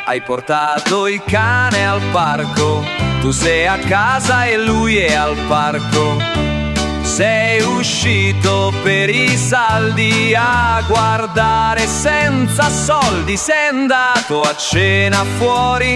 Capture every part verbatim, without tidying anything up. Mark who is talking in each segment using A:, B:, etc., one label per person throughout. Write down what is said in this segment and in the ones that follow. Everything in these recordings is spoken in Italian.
A: Hai portato il cane al parco, tu sei a casa e lui è al parco. Sei uscito per i saldi a guardare senza soldi. Sei andato a cena fuori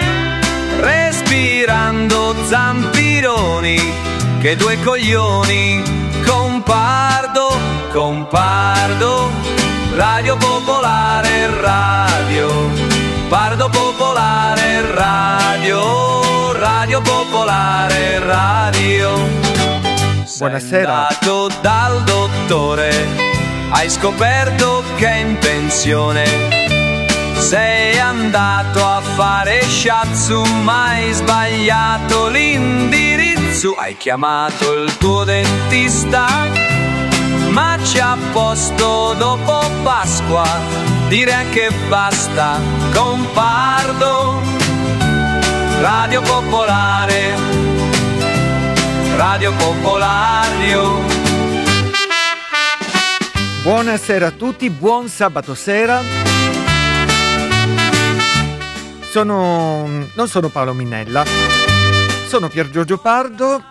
A: respirando zampironi. Che due coglioni, compardo, compardo. Radio Popolare, radio Pardo Popolare, radio, Radio Popolare, radio.
B: Buonasera.
A: Sei andato dal dottore, hai scoperto che è in pensione. Sei andato a fare shiatsu, ma hai sbagliato l'indirizzo. Hai chiamato il tuo dentista, ma c'è a posto dopo Pasqua. Dire che basta, compardo. Radio Popolare, Radio Popolario.
B: Buonasera a tutti, buon sabato sera. Sono... non sono Paolo Minella, sono Pier Giorgio Pardo.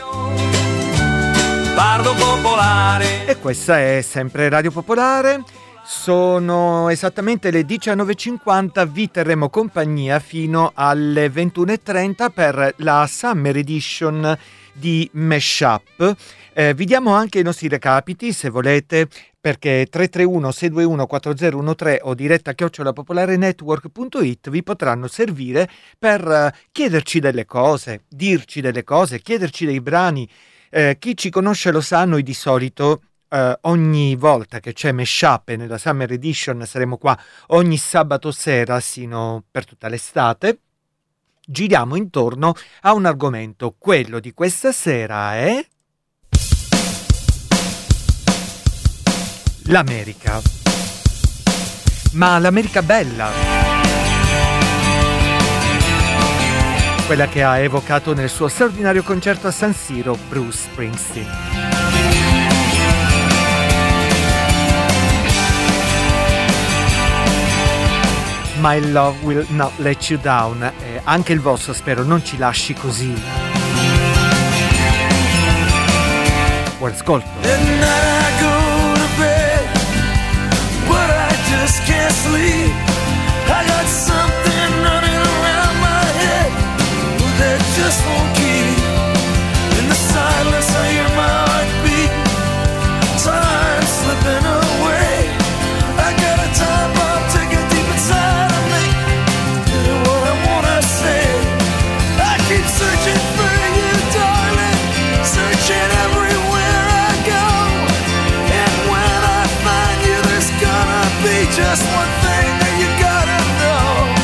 A: Pardo Popolare.
B: E questa è sempre Radio Popolare. Sono esattamente le diciannove e cinquanta, vi terremo compagnia fino alle ventuno e trenta per la Summer Edition di Mashup. Eh, vi diamo anche i nostri recapiti se volete, perché tre tre uno sei due uno quattro zero uno tre o diretta chiocciola popolare network punto it vi potranno servire per uh, chiederci delle cose, dirci delle cose, chiederci dei brani. Eh, chi ci conosce lo sa, noi di solito Uh, ogni volta che c'è Mashup e nella Summer Edition saremo qua ogni sabato sera sino per tutta l'estate, giriamo intorno a un argomento. Quello di questa sera è l'America, ma l'America bella, quella che ha evocato nel suo straordinario concerto a San Siro Bruce Springsteen. My Love Will Not Let You Down. Eh, anche il vostro spero non ci lasci così. Buon ascolto.
C: At night I go to bed, but I just can't sleep. I got something running around my head that just won't keep. In the silence I hear my heart beat, time slipping away. I got a time bomb ticking deep inside of me. What I wanna say, I keep searching for you, darling, searching everywhere I go. And when I find you, there's gonna be just one thing that you gotta know.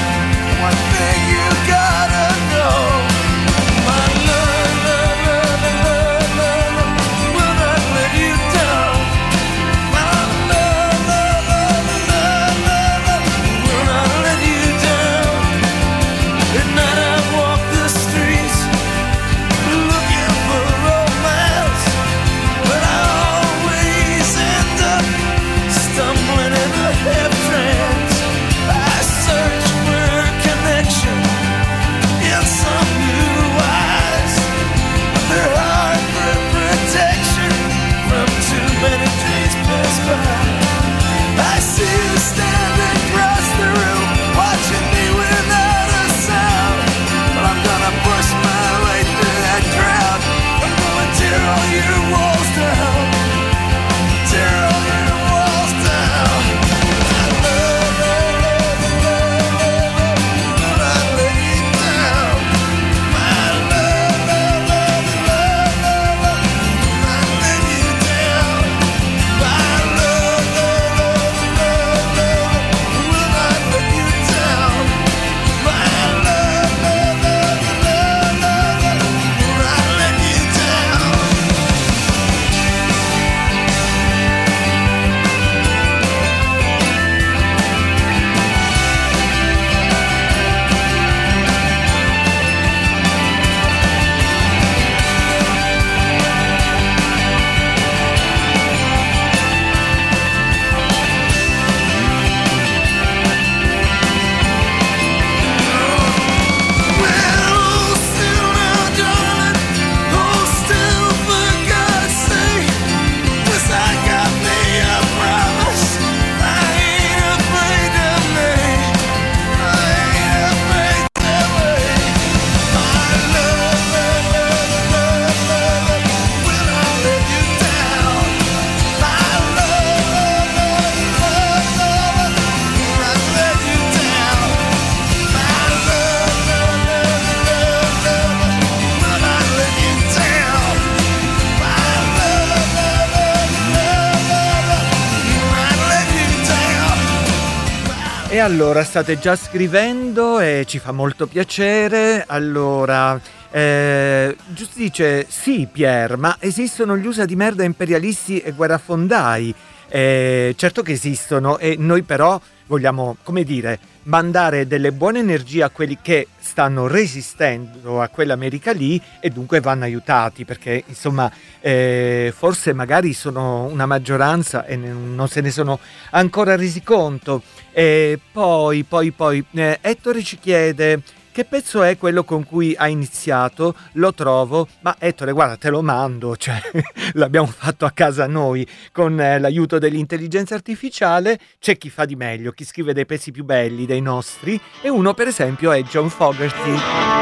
B: E allora state già scrivendo e ci fa molto piacere. Allora, eh, giusto dice sì Pier, ma esistono gli USA di merda imperialisti e guerrafondai? Eh, certo che esistono e noi però vogliamo, come dire, mandare delle buone energie a quelli che stanno resistendo a quell'America lì e dunque vanno aiutati, perché insomma eh, forse magari sono una maggioranza e non se ne sono ancora resi conto. E poi poi poi eh, Ettore ci chiede: che pezzo è quello con cui ha iniziato? Lo trovo, ma Ettore guarda te lo mando, cioè l'abbiamo fatto a casa noi con eh, l'aiuto dell'intelligenza artificiale. C'è chi fa di meglio, chi scrive dei pezzi più belli dei nostri, e uno per esempio è John Fogerty.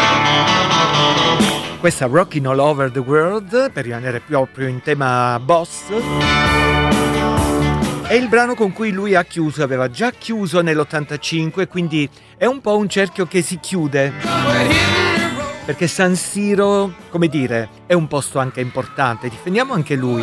B: Questa Rockin' All Over the World, per rimanere proprio in tema boss, è il brano con cui lui ha chiuso, aveva già chiuso nell'ottantacinque, quindi è un po' un cerchio che si chiude, perché San Siro, come dire, è un posto anche importante, difendiamo anche lui.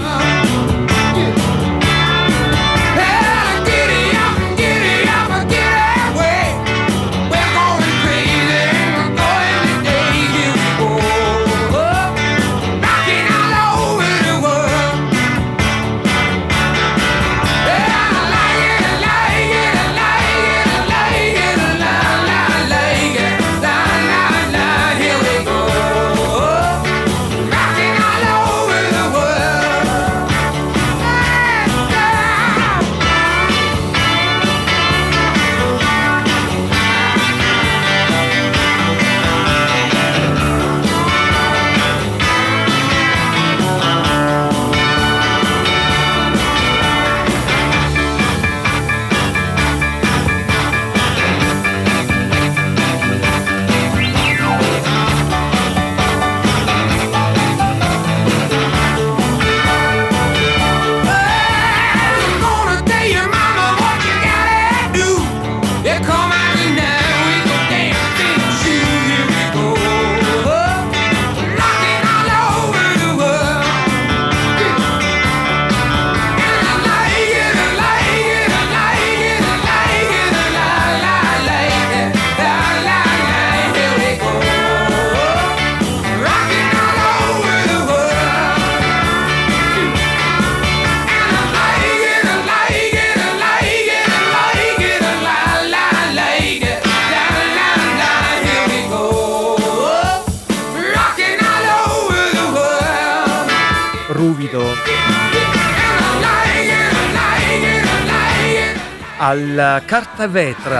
B: Al carta vetra.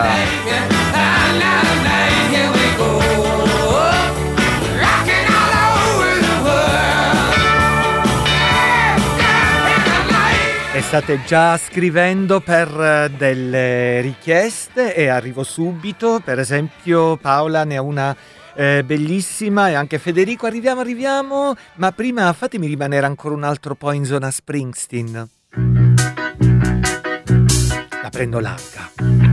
B: E state già scrivendo per delle richieste e arrivo subito. Per esempio Paola ne ha una eh, bellissima, e anche Federico. Arriviamo, arriviamo, ma prima fatemi rimanere ancora un altro po' in zona Springsteen. La prendo larga.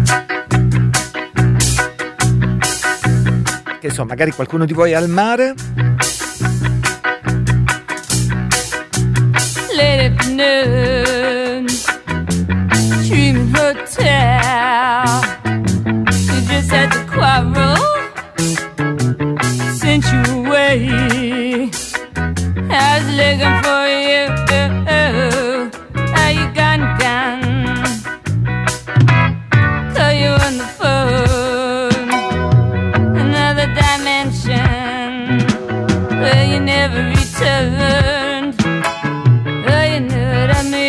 B: Che so, magari qualcuno di voi è al mare.
D: Late afternoon, Dreaming Hotel. You just had to quarrel, sent you away. I was looking for you. How you gone, gone? Call you on the phone, another dimension where you never returned. Oh, you know what I mean.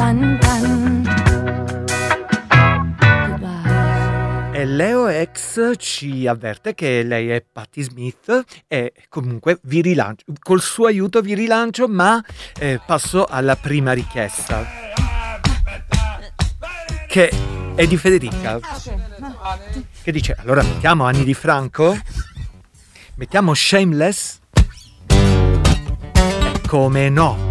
D: done, done.
B: E Leo X ci avverte che lei è Patti Smith e comunque vi rilancio, col suo aiuto vi rilancio, ma eh, passo alla prima richiesta, che è di Federica, che dice: allora mettiamo Ani Di Franco, mettiamo Shameless, e come no.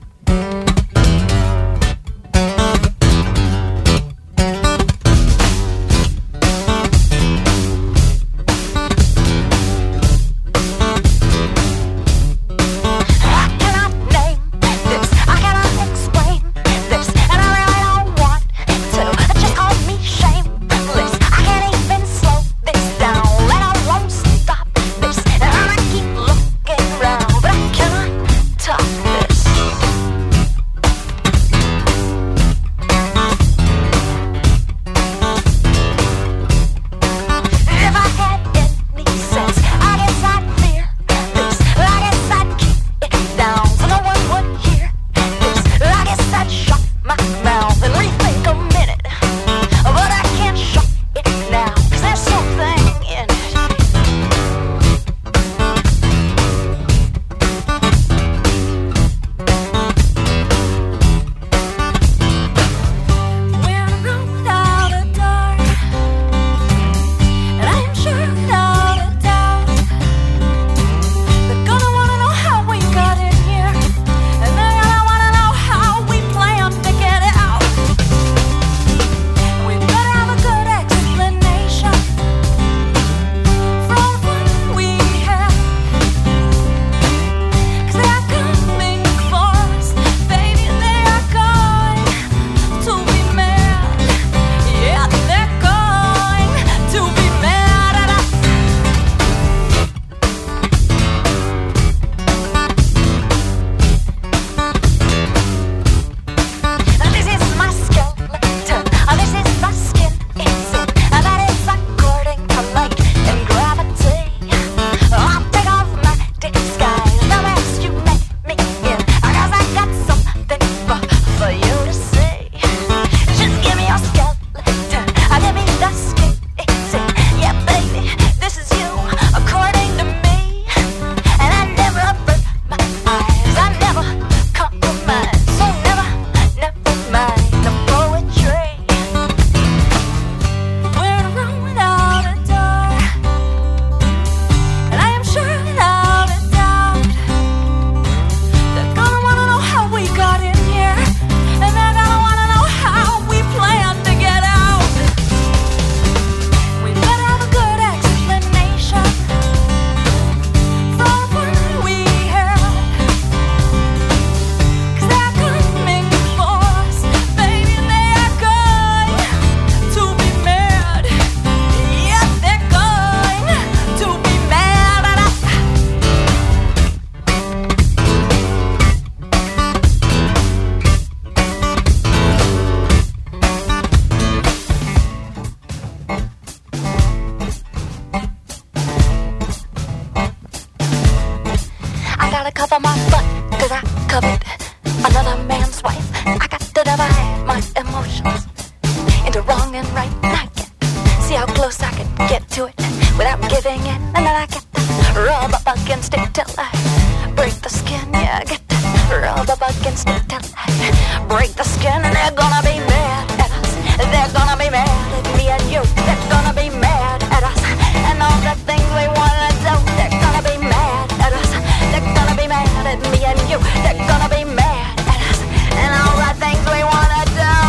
E: cover my butt, cause I covered another man's wife. I got to divide my emotions into wrong and right. And I get see how close I can get to it without giving in. And then I get to rub up against it till I break the skin. Yeah, I get to rub up against it till I break the skin. And they're gonna be mad at us. They're gonna be mad at me and you. They're gonna be mad at us. And all the things we wanna do, they're gonna be mad at us. They're gonna be mad at me and you. They're gonna be mad at us. And all the things we wanna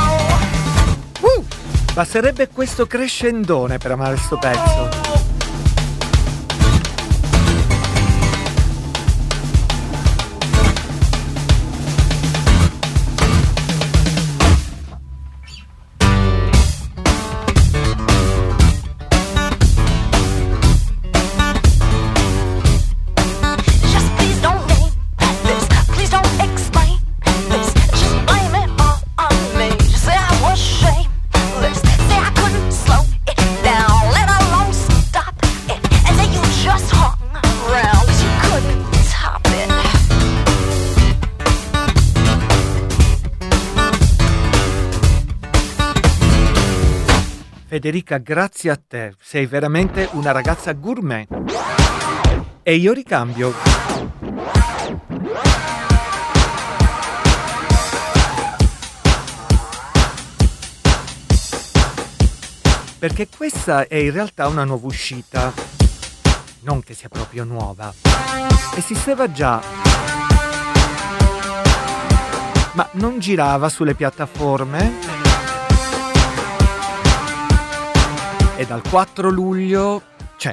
E: do.
B: Uh, basterebbe questo crescendone per amare sto pezzo.
E: Say I couldn't slow it down, let alone stop.
B: Federica, grazie a te, sei veramente una ragazza gourmet. E io ricambio. Perché questa è in realtà una nuova uscita, non che sia proprio nuova, esisteva già, ma non girava sulle piattaforme e dal quattro luglio c'è.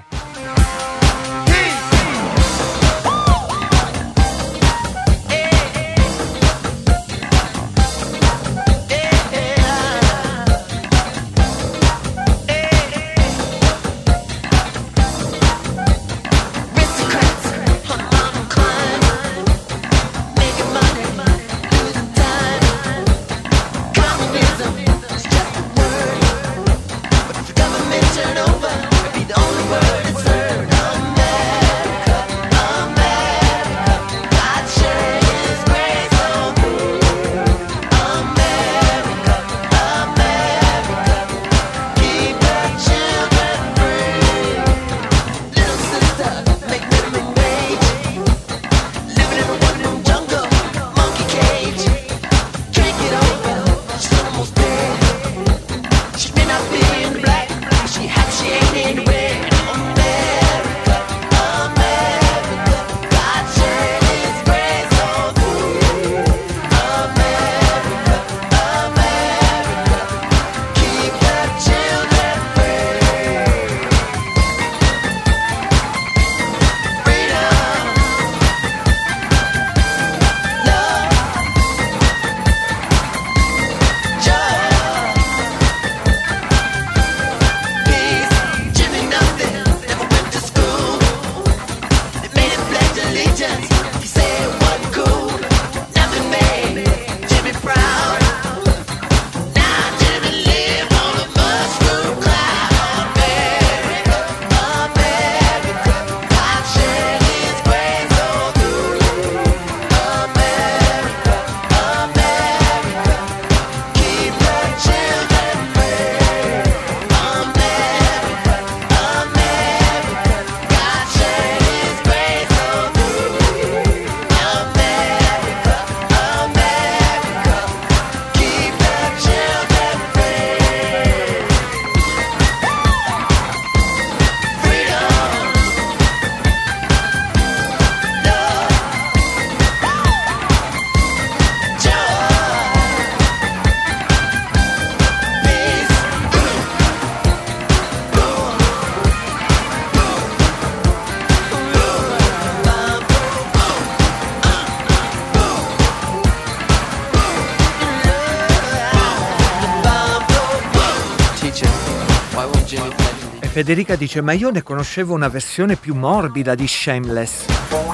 B: Federica dice: ma io ne conoscevo una versione più morbida di Shameless.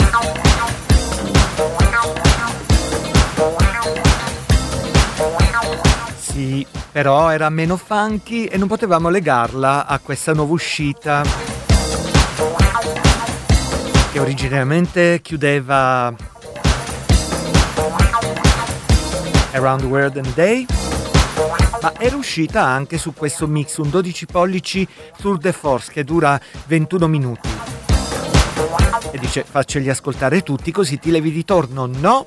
B: Sì, però era meno funky e non potevamo legarla a questa nuova uscita che originariamente chiudeva Around the World in a Day, ma era uscita anche su questo mix, un dodici pollici Tour de Force che dura ventuno minuti. E dice: facceli ascoltare tutti così ti levi di torno. No!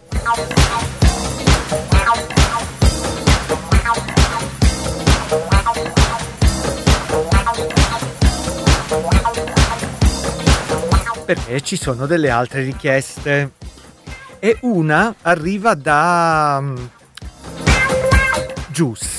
B: Perché ci sono delle altre richieste. E una arriva da um, Juice.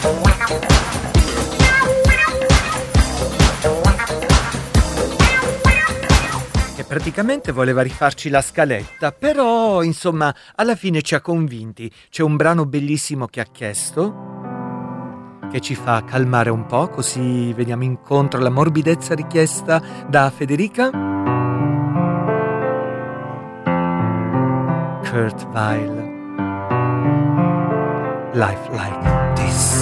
B: Che praticamente voleva rifarci la scaletta, però insomma alla fine ci ha convinti. C'è un brano bellissimo che ha chiesto, che ci fa calmare un po', così veniamo incontro alla morbidezza richiesta da Federica. Kurt Weill, Life Like This.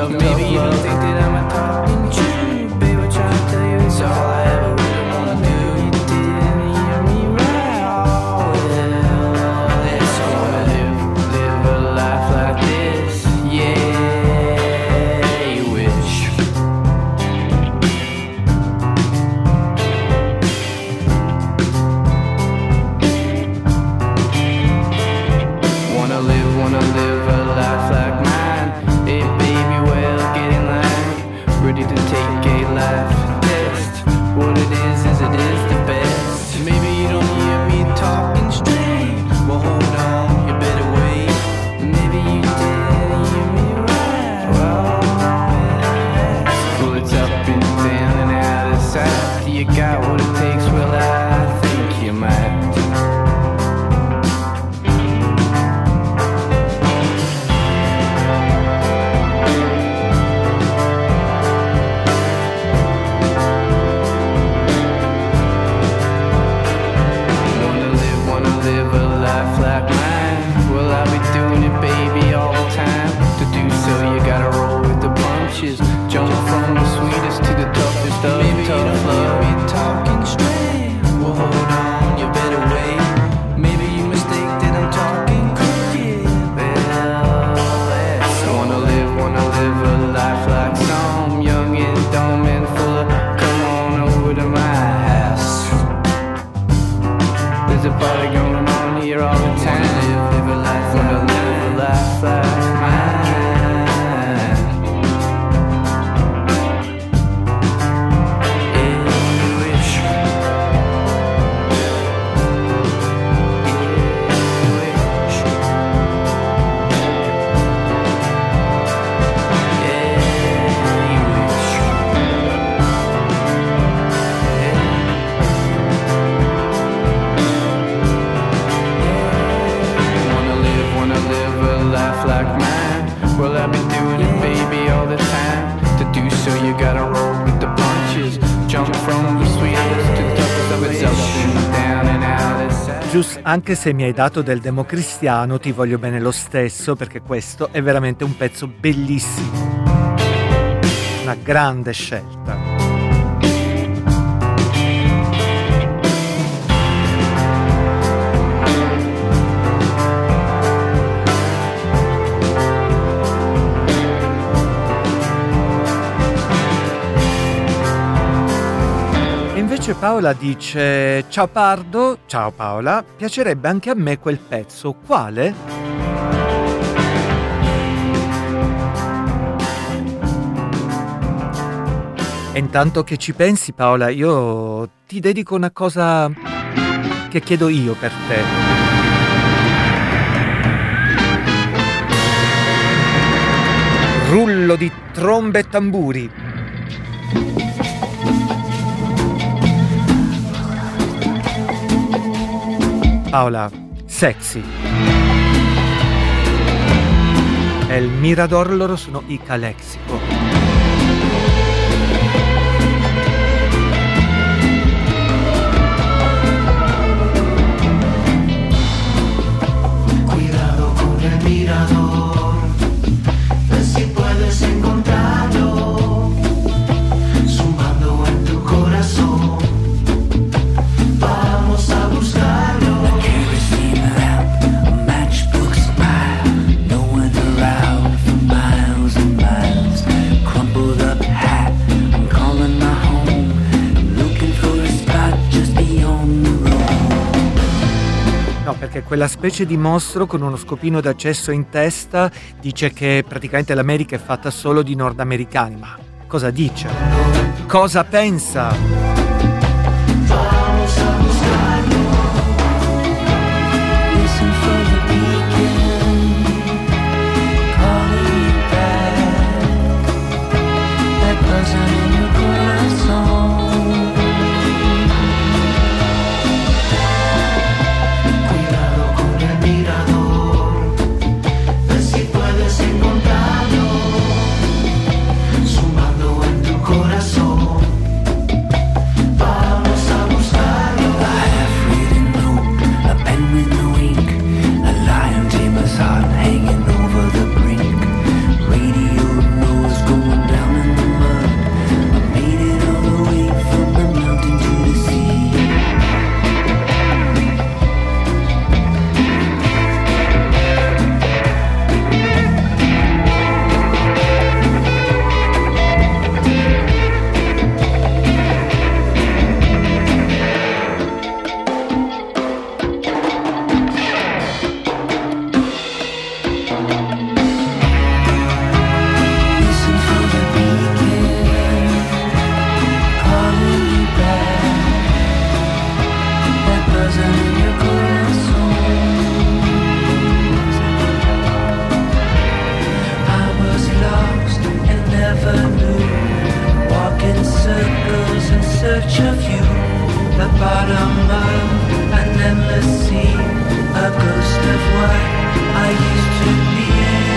F: love. Maybe you don't think that I'm a talking true, babe. I'm trying to tell you it's all I ever really wanna do. You didn't hear me right. Oh, well, that's all I live, live a life like this. Yeah, you wish. Wanna live, wanna live a life like mine. Hey baby, well, get in line. Ready to take a life test. What it is, is it is the best. Maybe you don't hear me talking straight. Well, hold on, you better wait. Maybe you didn't hear me right. Well, bullets up and down and out of sight. You got what it takes, well, I think you might. Wanna live, wanna live a life like mine. Well, I'll be doing it, baby, all the time. To do so, you gotta roll with the punches. Jump from the sweetest to the toughest of maybe tough you don't love. Hear me talking straight. Well, hold on, you better wait. Maybe you mistake that I'm talking crooked. Well, let's wanna live, wanna live a life like some young and dumb and full of. Come on over to my house. There's a party going on here all the time. Wanna live, live a life, wanna live a life like mine. Yeah, you wish. Yeah, you wish. Yeah, you wish. Wanna live, wanna live a life like mine. Well, I've been doing it, baby, all the time. To do so, you gotta roll with the punches. Jump from the sweetest to the toughest of it's up and down and out and sad.
B: Gius, anche se mi hai dato del democristiano, ti voglio bene lo stesso, perché questo è veramente un pezzo bellissimo. Una grande scelta. E invece Paola dice: ciao Pardo, ciao Paola, piacerebbe anche a me quel pezzo. Quale? E intanto che ci pensi, Paola, io ti dedico una cosa che chiedo io per te. Rullo di trombe e tamburi. Paola, sexy. E il Mirador, loro sono i Calexico.
C: Cuidado con el mirador, ver si puedes encontrarlo, zumbando en tu corazón. Vamos a buscarlo.
G: A kerosene lamp, a matchbook smile, no one around for miles and miles. Crumpled up hat, I'm calling my home, looking for a spot just beyond the road.
B: No, perché quella specie di mostro con uno scopino d'accesso in testa dice che praticamente l'America è fatta solo di nordamericani. Ma cosa dice? Cosa pensa?
C: Vamos a buscarlo.
G: Listen for the beacon, calling you back, that buzzing in your corazón.
C: Cuidado con el mirador, ver si puedes encontrarlo, zumbando en tu corazón.
G: bottom of an endless sea, a ghost of what I used to be.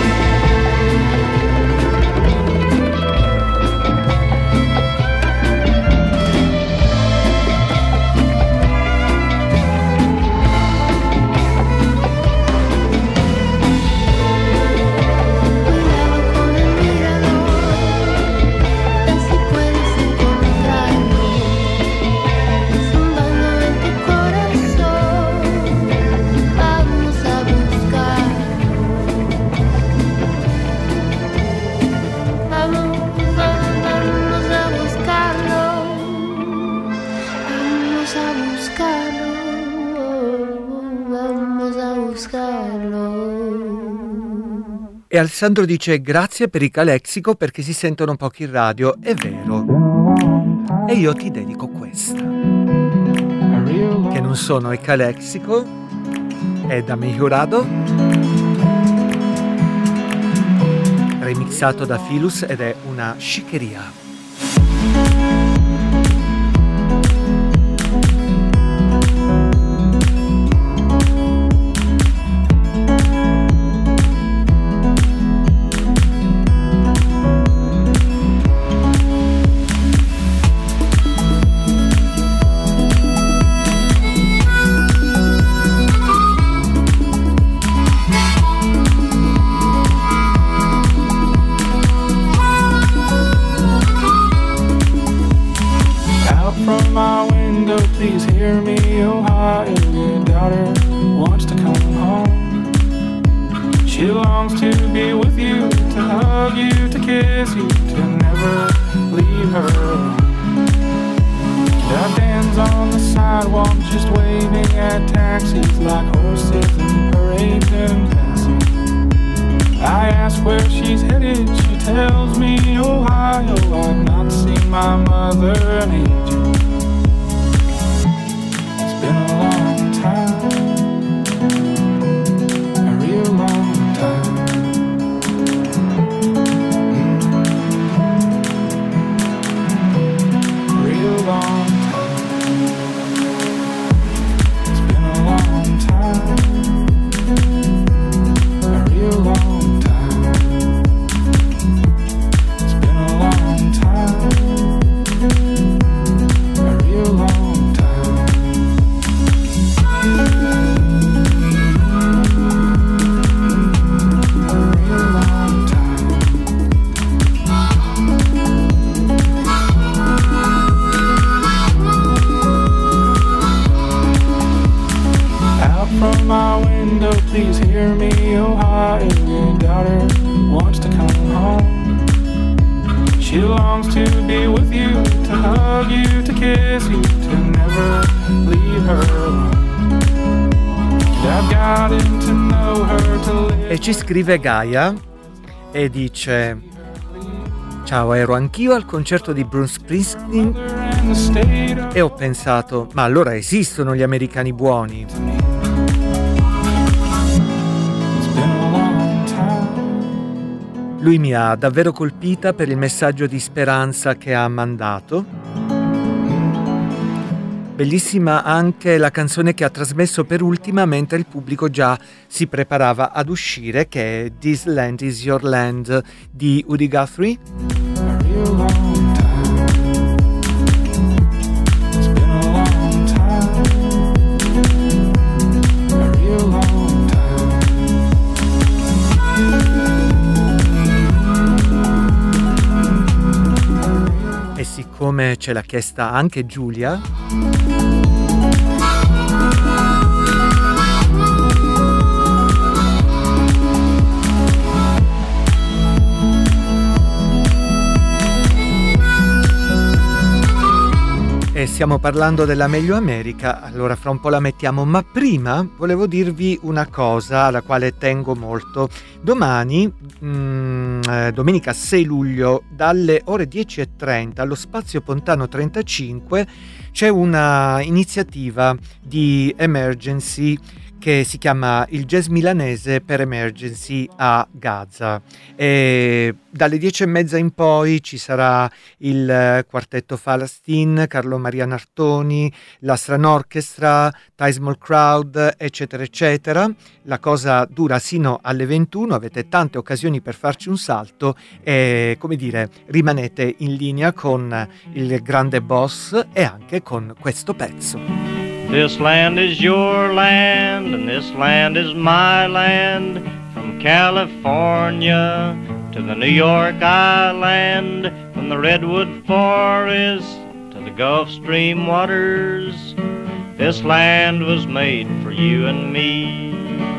B: E Alessandro dice grazie per il Calexico perché si sentono pochi in radio. È vero. E io ti dedico questa, che non sono il Calexico, è da Mi Jurado, remixato da Philus ed è una sciccheria.
F: Please hear me, Ohio, your daughter wants to come home. She longs to be with you, to hug you, to kiss you, to never leave her alone. There stands on the sidewalk just waving at taxis like horses in parades and fancy. I ask where she's headed, she tells me, Ohio, I've not seen my mother in ages. Been a long time, a real long time. Mm. Real long time. It's been a long time, a real long time. It's been a long time, a real long time. From my window, please hear me, Ohio, your daughter wants to come home. She longs to be with you, to hug you, to kiss you, to never leave her alone. I've gotten to know her, to live.
B: E ci scrive Gaia e dice: ciao, ero anch'io al concerto di Bruce Springsteen e ho pensato, ma allora esistono gli americani buoni. Lui mi ha davvero colpita per il messaggio di speranza che ha mandato. Bellissima anche la canzone che ha trasmesso per ultima mentre il pubblico già si preparava ad uscire, che è This Land Is Your Land di Woody Guthrie. E siccome ce l'ha chiesta anche Giulia, e stiamo parlando della Meglio America, allora fra un po' la mettiamo, ma prima volevo dirvi una cosa alla quale tengo molto. Domani, mh, eh, domenica sei luglio, dalle ore dieci e trenta allo Spazio Pontano trentacinque c'è una iniziativa di Emergency che si chiama Il jazz milanese per Emergency a Gaza. E dalle dieci e mezza in poi ci sarà il quartetto Falastin, Carlo Maria Nartoni, la Stran Orchestra, Thai Small Crowd, eccetera eccetera. La cosa dura sino alle ventuno, avete tante occasioni per farci un salto e, come dire, rimanete in linea con il grande boss e anche con questo pezzo.
H: This land is your land, and this land is my land. From California to the New York Island, from the Redwood Forest to the Gulf Stream waters, this land was made for you and me.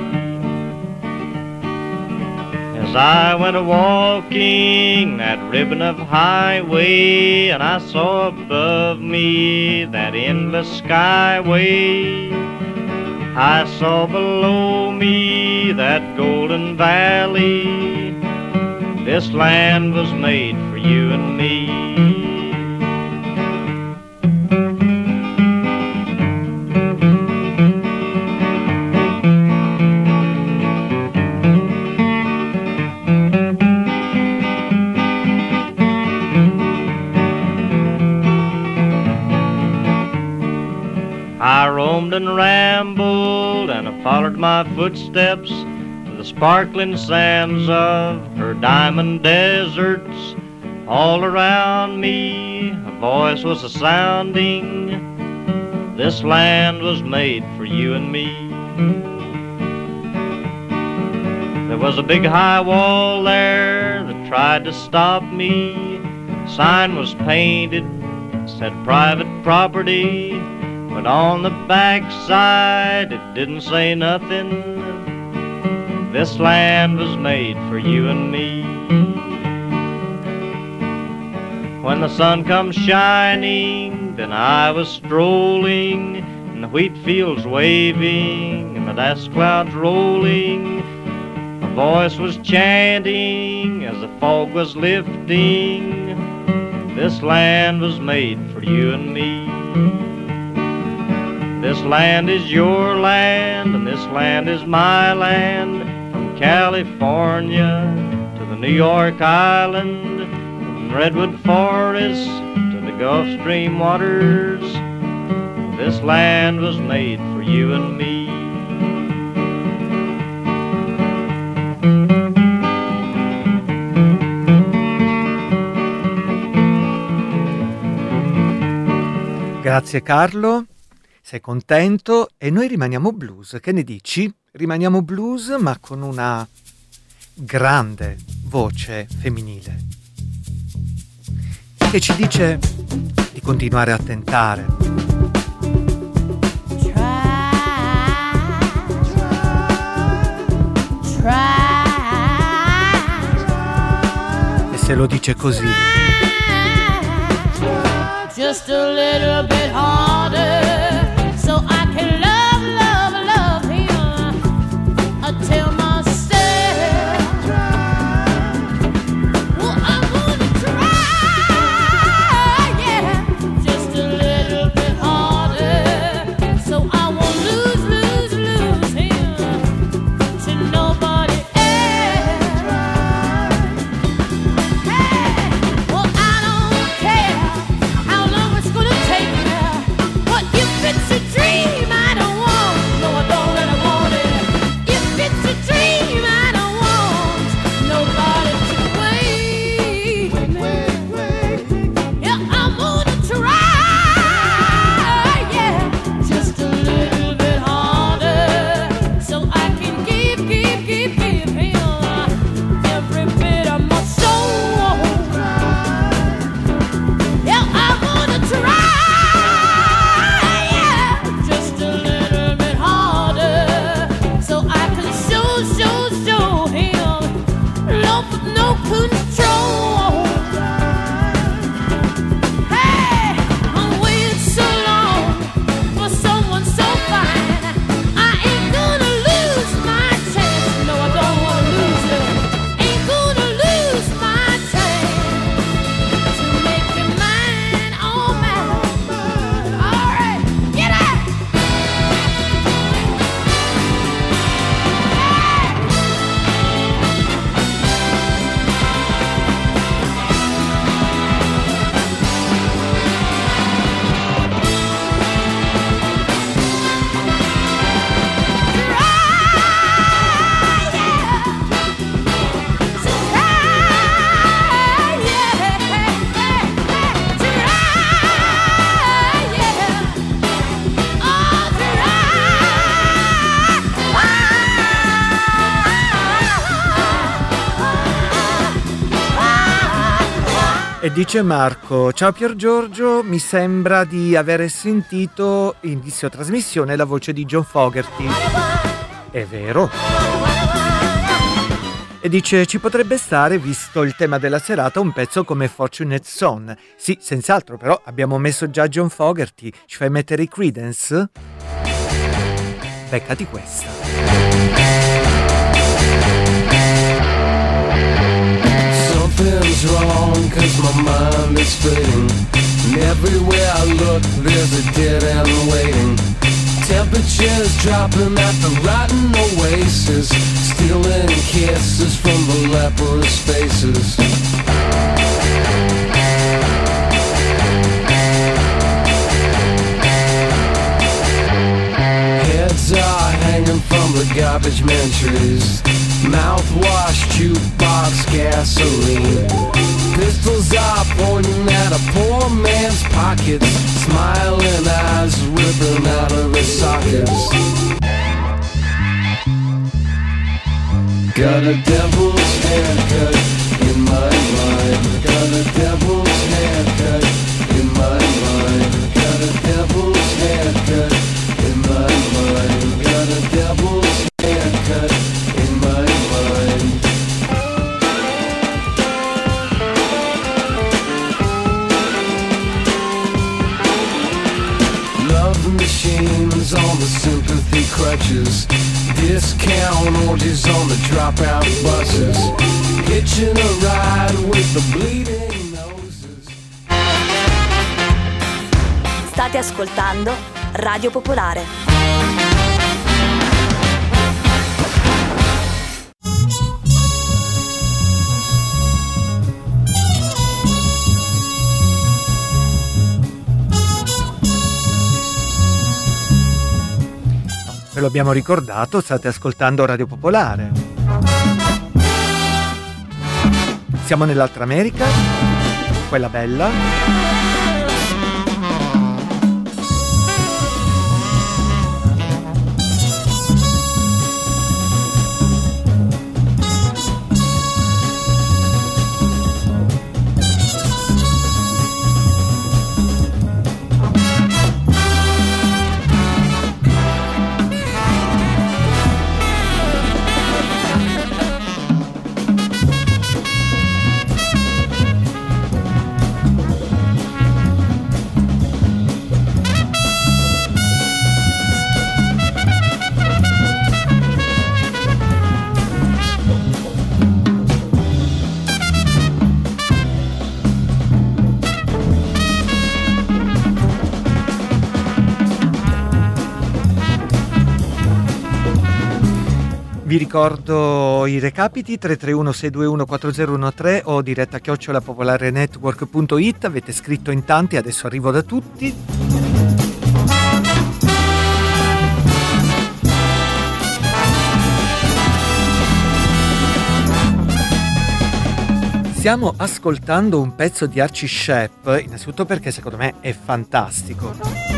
H: As I went a-walking that ribbon of highway, and I saw above me that endless skyway, I saw below me that golden valley. This land was made for you and me. I roamed and rambled, and I followed my footsteps to the sparkling sands of her diamond deserts. All around me a voice was a-sounding, this land was made for you and me. There was a big high wall there that tried to stop me. Sign was painted, said private property, but on the backside it didn't say nothing. This land was made for you and me. When the sun comes shining, then I was strolling, and the wheat fields waving, and the dust clouds rolling. A voice was chanting as the fog was lifting. This land was made for you and me. This land is your land, and this land is my land. From California to the New York Island, from Redwood Forest to the Gulf Stream waters, this land was made for you and me.
B: Grazie Carlo. Sei contento? E noi rimaniamo blues, che ne dici? Rimaniamo blues ma con una grande voce femminile che ci dice di continuare a tentare.
D: Try, try,
B: E se lo dice così.
D: just a little bit harder, so I can love, love, love him until myself. Well, I'm gonna try, yeah, just a little bit harder, so I won't lose, lose, lose him to nobody else. Hey, well, I don't care how long it's gonna take me.
B: E dice Marco: ciao Pier Giorgio, mi sembra di aver sentito in inizio trasmissione la voce di John Fogerty. È vero. E dice: ci potrebbe stare, visto il tema della serata, un pezzo come Fortunate Son. Sì, senz'altro, però abbiamo messo già John Fogerty. Ci fai mettere i Creedence? Beccati questa.
C: Something's wrong, cause my mind is fading. And everywhere I look, there's a dead end waiting. Temperatures dropping at the rotten oasis, stealing kisses from the leprous faces. Heads are hanging from the garbage man trees. Mouthwash, jukebox, gasoline. Pistols are pointing at a poor man's pockets. Smiling eyes ripping out of his sockets. Got a devil's haircut in my mind. Got a devil's haircut in my mind. Got a devil's haircut in my mind. Got a devil's haircut in my mind. Love machines on the sympathy crutches. Discount orgies on the dropout buses. Hitching a ride with the bleeding noses.
I: State ascoltando Radio Popolare.
B: Ve lo abbiamo ricordato, state ascoltando Radio Popolare. Siamo nell'altra America, quella bella. Vi ricordo i recapiti: tre tre uno sei due uno quattro zero uno tre o diretta chiocciola popolarenetwork punto it. Avete scritto in tanti, adesso arrivo da tutti. Stiamo ascoltando un pezzo di Archie Shepp, innanzitutto perché secondo me è fantastico.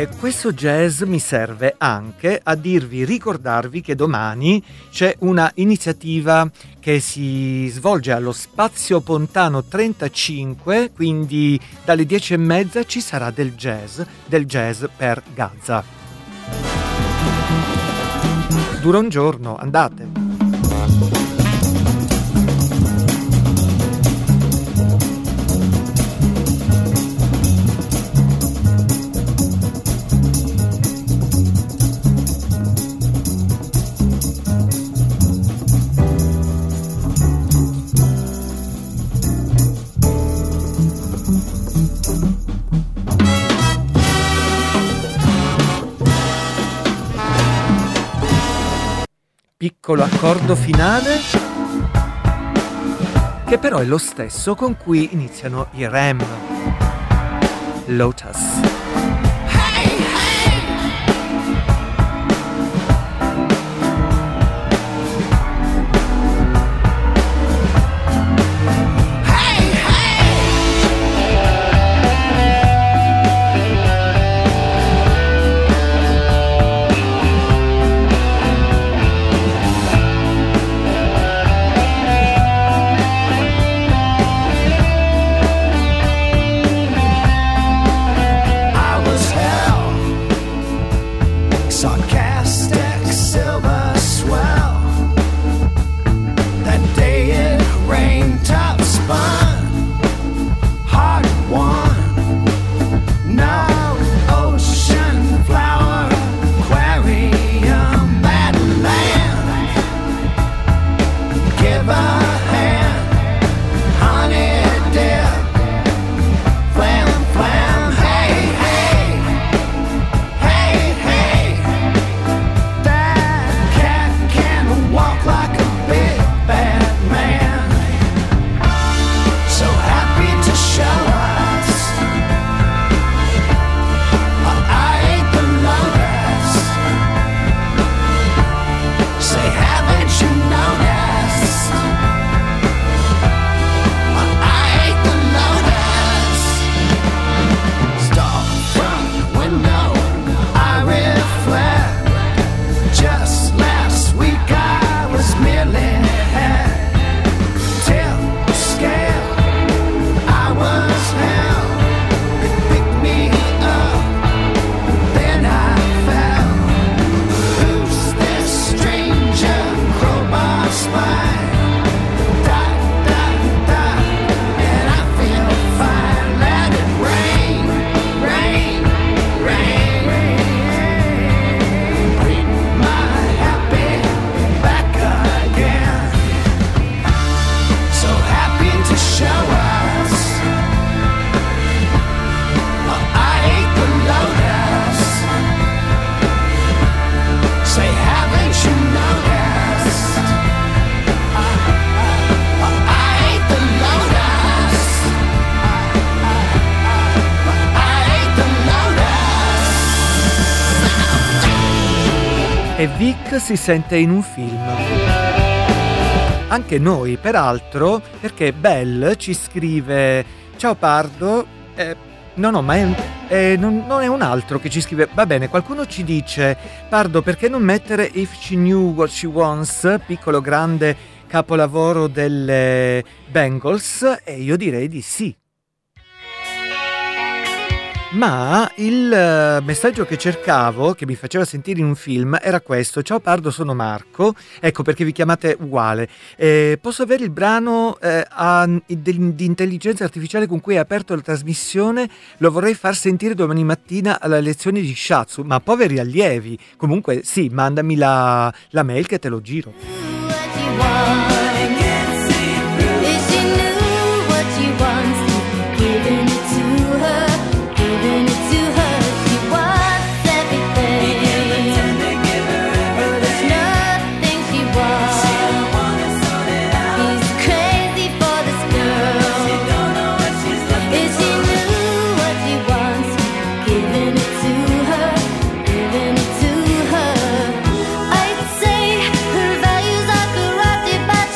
B: E questo jazz mi serve anche a dirvi, ricordarvi che domani c'è una iniziativa che si svolge allo Spazio Pontano trentacinque, quindi dalle dieci e mezza ci sarà del jazz, del jazz per Gaza. Dura un giorno, andate. Piccolo accordo finale, che però è lo stesso con cui iniziano i R E M. Lotus. E Vic si sente in un film. Anche noi, peraltro, perché Belle ci scrive: ciao Pardo, eh, no no, ma è, eh, non, non è un altro che ci scrive. Va bene, qualcuno ci dice: Pardo, perché non mettere If She Knew What She Wants, piccolo grande capolavoro delle Bangles? E io direi di sì. Ma il uh, messaggio che cercavo, che mi faceva sentire in un film, era questo: ciao Pardo, sono Marco, ecco perché vi chiamate uguale, eh, posso avere il brano eh, a, di, di intelligenza artificiale con cui hai aperto la trasmissione? Lo vorrei far sentire domani mattina alla lezione di Shatsu. Ma poveri allievi, comunque sì, mandami la, la mail che te lo giro.
D: I'd say her values are corrupted by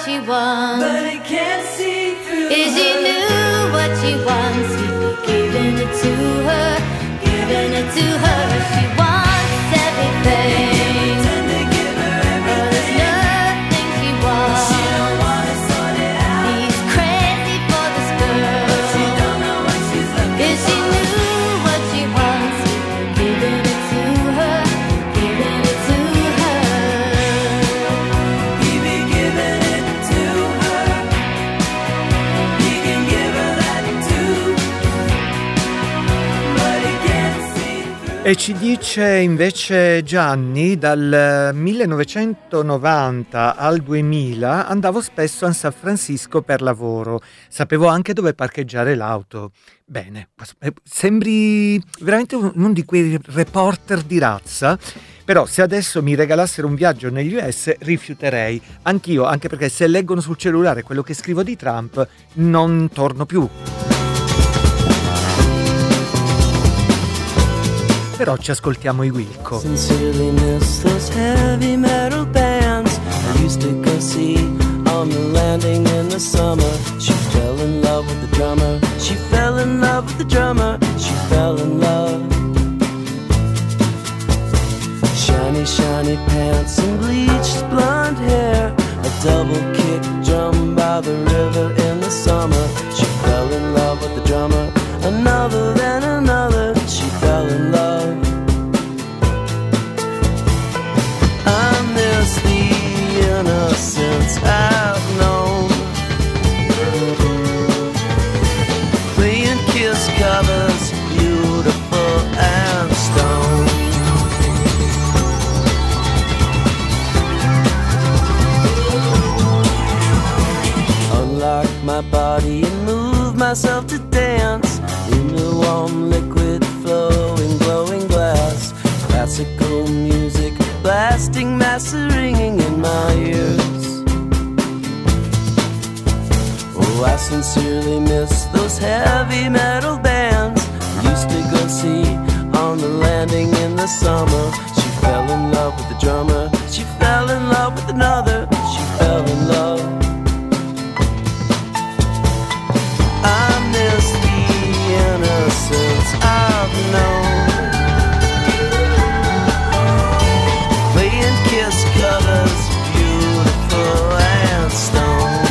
D: she wants.
C: but he can't see through
D: If he
C: her.
D: knew what she wants, he'd be giving it to her, giving it to her. She wants everything,
C: Pretend to give her
D: but there's
C: everything.
D: nothing she wants.
C: She don't wanna sort it out.
D: He's crazy for this girl.
C: She don't know what she's looking
D: If she
C: for.
D: knew what she wants, he'd be giving it to her, giving it to her.
C: He be giving it to her. He can give her that too, but he can't see through.
B: E ci dice invece Gianni, dal millenovecentonovanta al duemila andavo spesso a San Francisco per lavoro, sapevo anche dove parcheggiare l'auto. Bene, eh, sembri veramente un- uno di quei reporter di razza, però se adesso mi regalassero un viaggio negli U S rifiuterei, anch'io, anche perché se leggono sul cellulare quello che scrivo di Trump non torno più. Però ci ascoltiamo i Wilco.
J: Sincerely miss those heavy metal bands I used to go see on the landing in the summer. She fell in love with the drummer. She fell in love with the drummer. She fell in love. Shiny, shiny pants and bleached blonde hair. A double kick drum by the river in the summer. She fell in love with the drummer. Another then another. She fell in love. I miss the innocence I've known. Playing Kiss covers, beautiful and stone. Unlock my body and move myself to dance in the warm liquid flowing glowing glass. Classical music blasting, mass ringing in my ears. Oh, I sincerely miss those heavy metal bands I used to go see on the landing in the summer. She fell in love with the drummer. She fell in love with another. She fell in love. I miss the innocence I've known. Playing Kiss covers, beautiful and stone.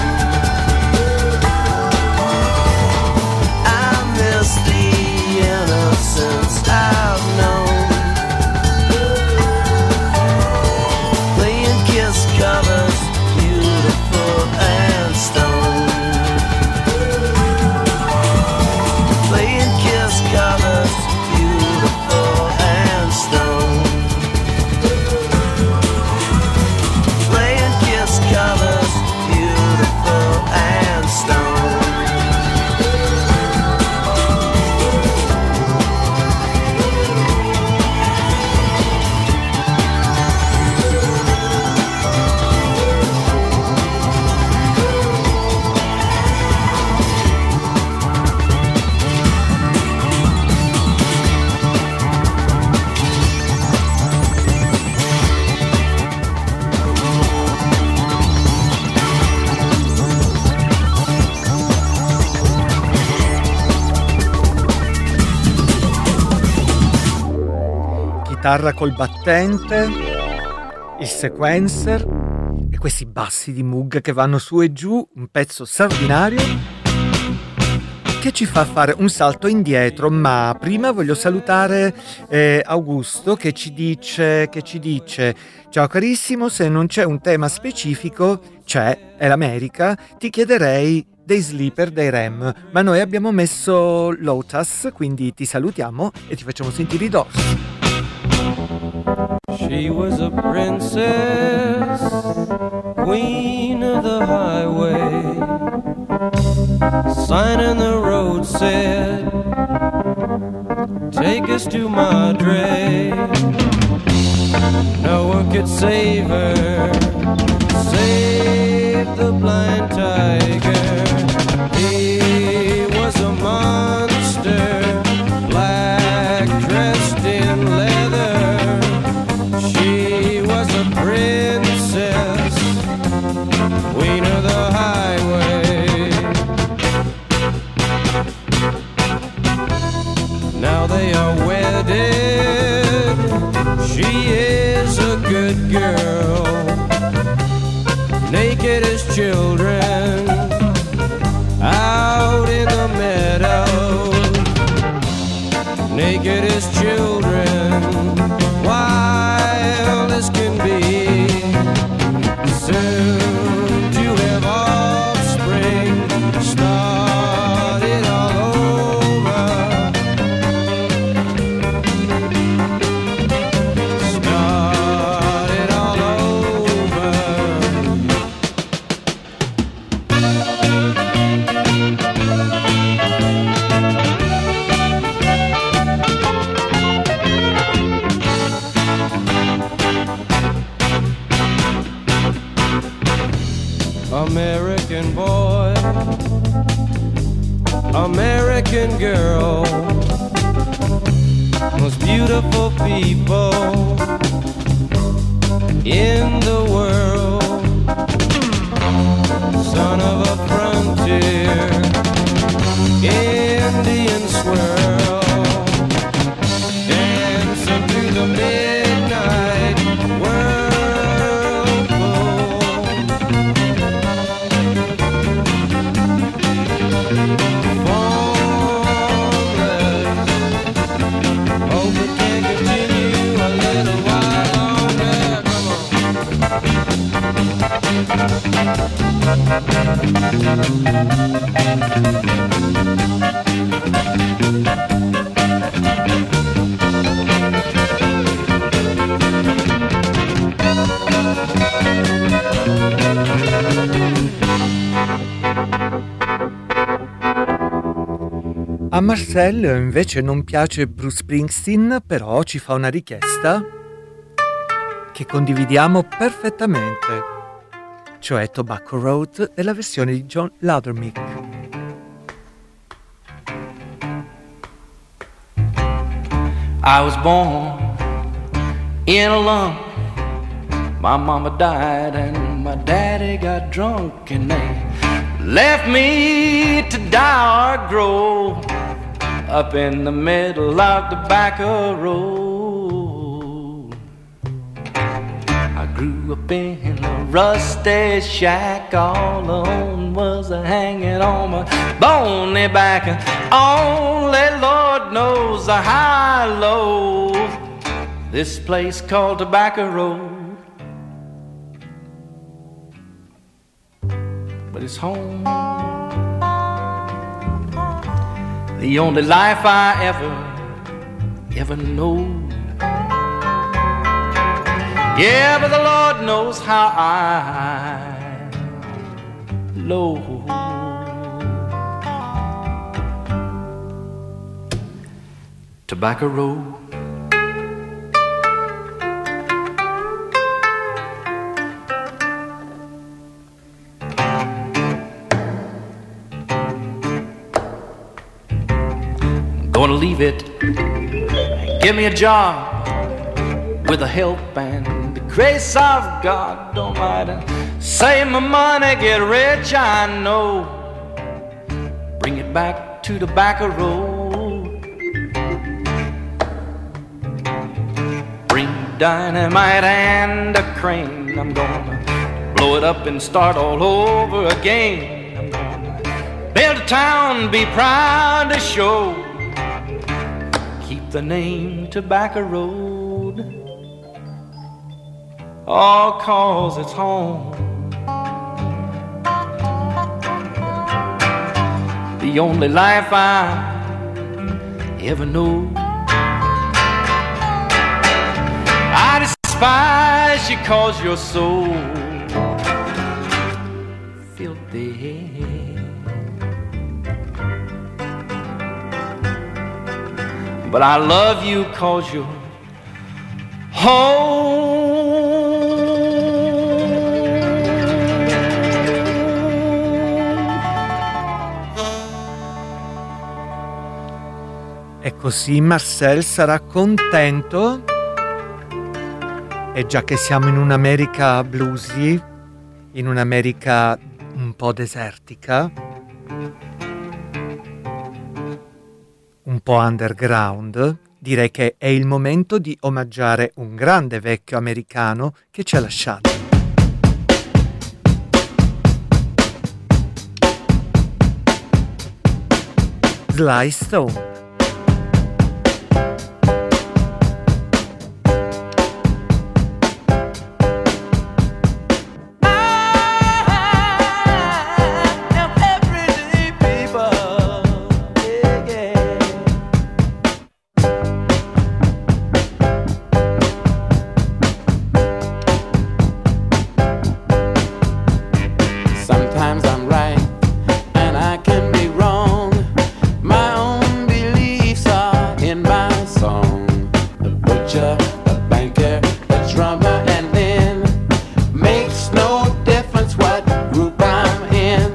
J: I miss the innocence I've known. Playing Kiss covers, beautiful and stone. Playing Kiss covers, beautiful and stone. Playing Kiss covers, beautiful and stone.
B: Chitarra col battente, il sequencer e questi bassi di Moog che vanno su e giù, un pezzo straordinario che ci fa fare un salto indietro. Ma prima voglio salutare eh, Augusto che ci dice che ci dice ciao carissimo, se non c'è un tema specifico, c'è, è l'America, ti chiederei dei Sleeper, dei Rem, ma noi abbiamo messo Lotus, quindi ti salutiamo e ti facciamo sentire i Doors.
K: She was a princess, queen of the highway. Sign in the road said, take us to Madre. No one could save her, save the blind tiger. He was a monster, black dressed in leather. She was a princess, queen of the She is a good girl, naked as children, out in the meadow, naked as children, wild as can be, soon to have offspring, start it all over, start it all over. American boy, American girl, most beautiful people in the world, son of a frontier, Indian swirl, dancing through the midnight whirlpool. Hope it can continue a little while longer. Come
B: A Marcel invece non piace Bruce Springsteen, però ci fa una richiesta che condividiamo perfettamente, cioè Tobacco Road nella versione di John Loudermilk.
L: I was born in a lump. My mama died and my daddy got drunk and they left me to die or grow up in the middle of the Tobacco Road. I grew up in a rusty shack, all alone was a hanging on my bony back, and only Lord knows the high low this place called Tobacco Road. But it's home, the only life I ever, ever know. Yeah, but the Lord knows how I low. Tobacco Road. Gonna leave it, give me a job with the help and the grace of God Almighty. Save my money, get rich, I know. Bring it back to Tobacco Road. Bring dynamite and a crane. I'm gonna blow it up and start all over again. I'm gonna build a town, be proud to show. Keep the name Tobacco Road, all cause it's home. The only life I ever know. I despise you cause you're so filthy. But I love you cause you're home.
B: E così Marcel sarà contento. E già che siamo in un'America bluesy, in un'America un po' desertica, un po' underground, direi che è il momento di omaggiare un grande vecchio americano che ci ha lasciato. Sly Stone.
F: Sometimes I'm right and I can be wrong. My own beliefs are in my song. The butcher, the banker, the drummer, and then makes no difference what group I'm in.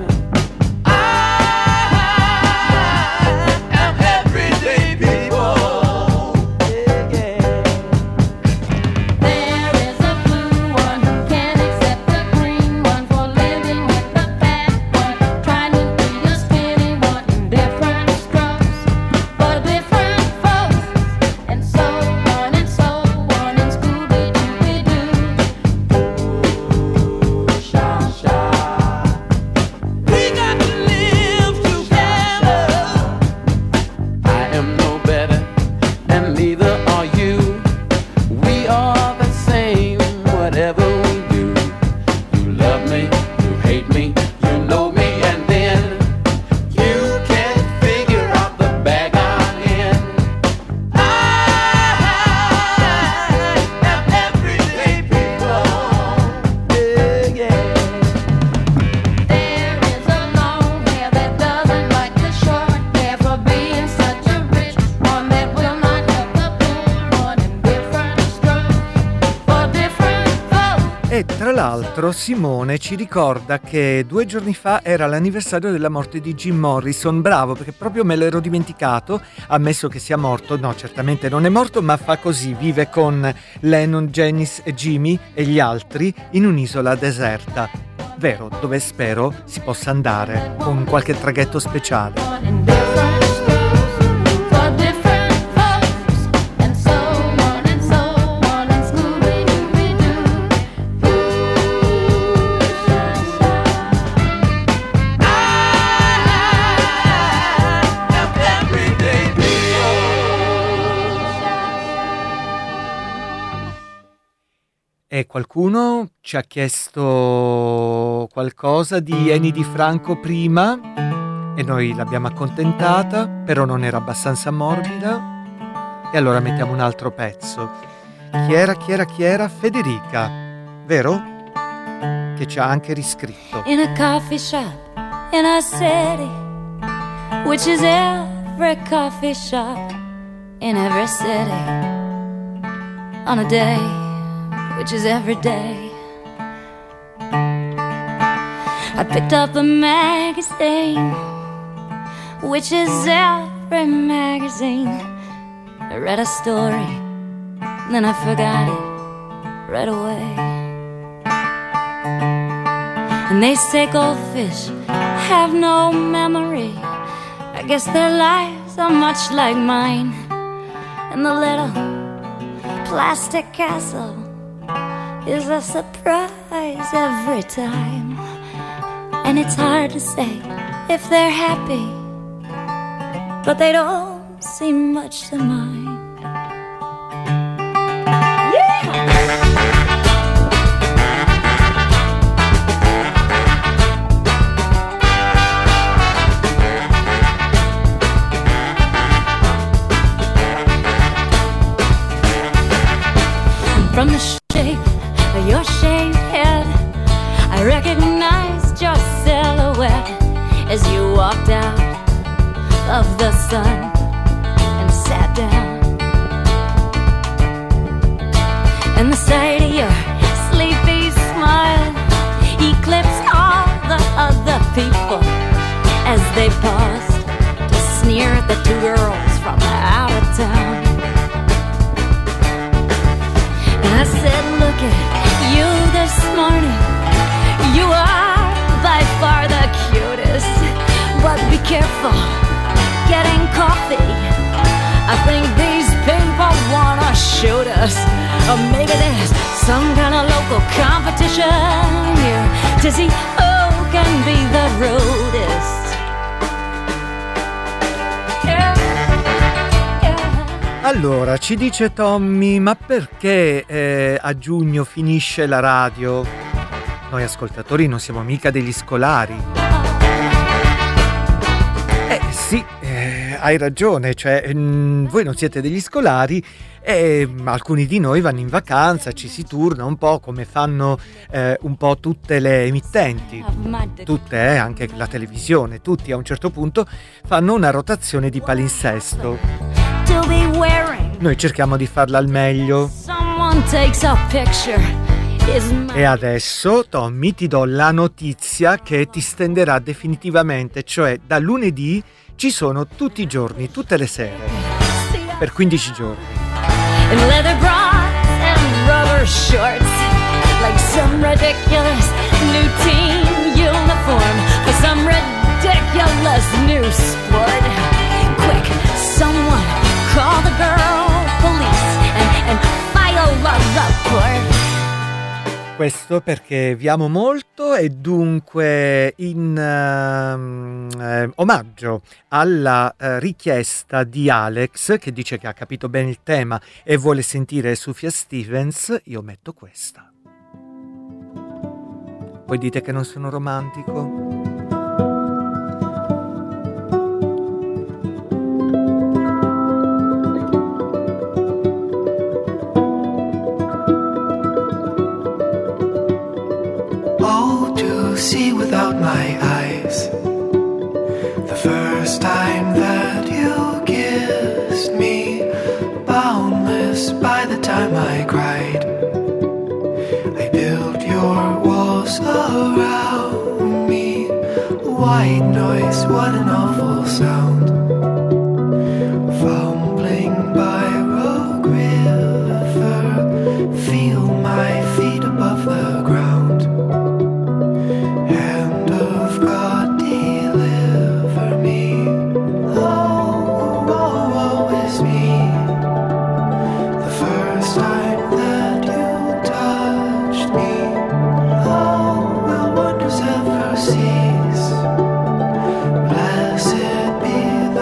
F: I am everyday people. Yeah, yeah.
D: There is a blue one who can't accept the green one for living with the fat one, trying to be a skinny one in different strokes for different folks, and so on and so on, and Scooby-Dooby-Doo.
F: Sha sha. We got to live together. I am no better, and neither are you. We are the same, whatever we do. You love me, you hate me, you know me, and then you can't figure out the bag I'm in. I am everyday people. Yeah, yeah.
D: There is a long hair that doesn't like the short hair for being such a rich one that will not help the poor one in different strokes for different folks.
B: E tra l'altro Simone ci ricorda che due giorni fa era l'anniversario della morte di Jim Morrison. Bravo, perché proprio me l'ero dimenticato, ammesso che sia morto. No, certamente non è morto, ma fa così, vive con Lennon, Janis e Jimmy e gli altri in un'isola deserta. Vero, dove spero si possa andare con qualche traghetto speciale.
D: In different strokes for different folks, and so on and so on, and Scooby-Dooby-Doo.
F: I am everyday people.
B: E qualcuno ci ha chiesto qualcosa di Eni Di Franco prima e noi l'abbiamo accontentata, però non era abbastanza morbida e allora mettiamo un altro pezzo. Chi era, chi era, chi era? Federica, vero? Che ci ha anche riscritto.
D: In a coffee shop in a city, which is every coffee shop in every city, on a day, which is every day. I picked up a magazine, which is every magazine. I read a story, then I forgot it right away. And they say goldfish have no memory. I guess their lives are much like mine. And the little plastic castle is a surprise every time. And it's hard to say if they're happy, but they don't seem much to mind. From the shape of your shaved head, I recognized your silhouette as you walked out of the sun and sat down. And the sight of your sleepy smile eclipsed all the other people as they paused to sneer at the two girls from out of town. I said, look at you this morning. You are by far the cutest. But be careful getting coffee. I think these people to see who can be the rudest.
B: Allora, ci dice Tommy, ma perché eh, a giugno finisce la radio? Noi ascoltatori non siamo mica degli scolari. Eh sì, eh, hai ragione, cioè mh, voi non siete degli scolari e mh, alcuni di noi vanno in vacanza, ci si turna un po' come fanno eh, un po' tutte le emittenti, tutte, eh, anche la televisione, tutti a un certo punto fanno una rotazione di palinsesto. Noi cerchiamo di farla al meglio. E adesso, Tommy, ti do la notizia che ti stenderà definitivamente, cioè da lunedì ci sono tutti i giorni, tutte le sere, per quindici giorni.
D: In leather bras and rubber shorts, like some ridiculous new team uniform for some ridiculous new sport. Quick, someone call the girl police and, and file a report.
B: Questo perché vi amo molto e dunque in uh, eh, omaggio alla uh, richiesta di Alex, che dice che ha capito bene il tema e vuole sentire Sufjan Stevens, io metto questa. Poi dite che non sono romantico?
M: See without my eyes, the first time that you kissed me, boundless by the time I cried. I built your walls around me, white noise, what an awful sound. Fumbling by Rogue River, feel my feet above the ground. Blessed be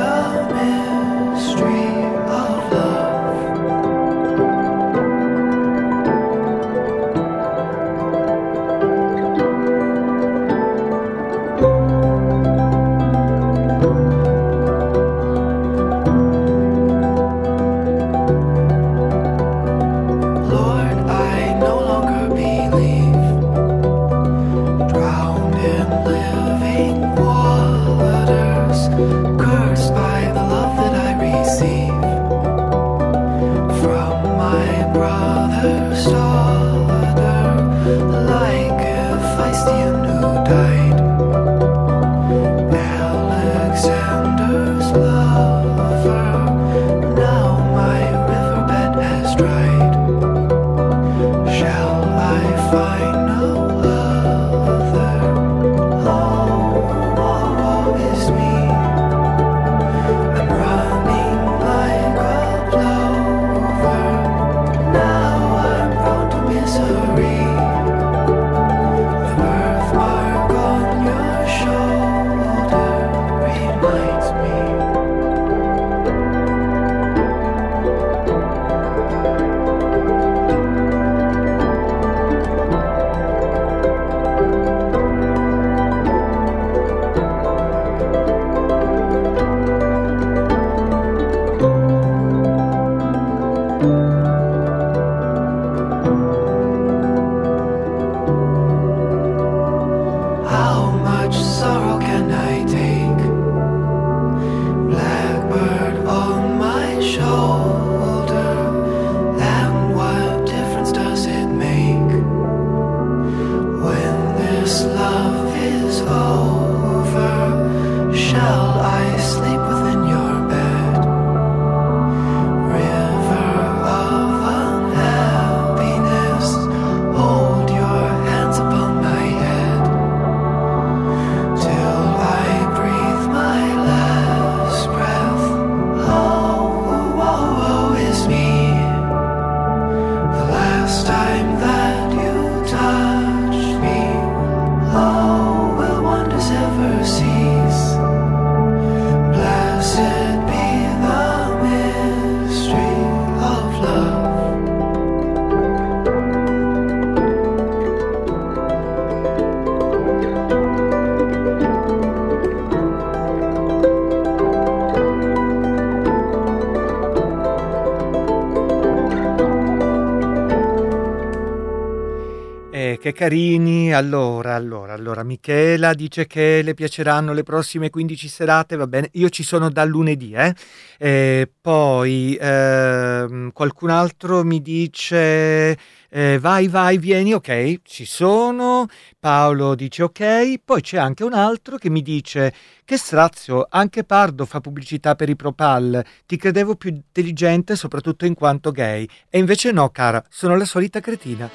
B: che carini. Allora, allora, allora, Michela dice che le piaceranno le prossime quindici serate, va bene, io ci sono dal lunedì, eh. E poi ehm, qualcun altro mi dice eh, vai, vai, vieni, ok, ci sono. Paolo dice ok, poi c'è anche un altro che mi dice che strazio, anche Pardo fa pubblicità per i Propal, ti credevo più intelligente soprattutto in quanto gay, e invece no cara, sono la solita cretina.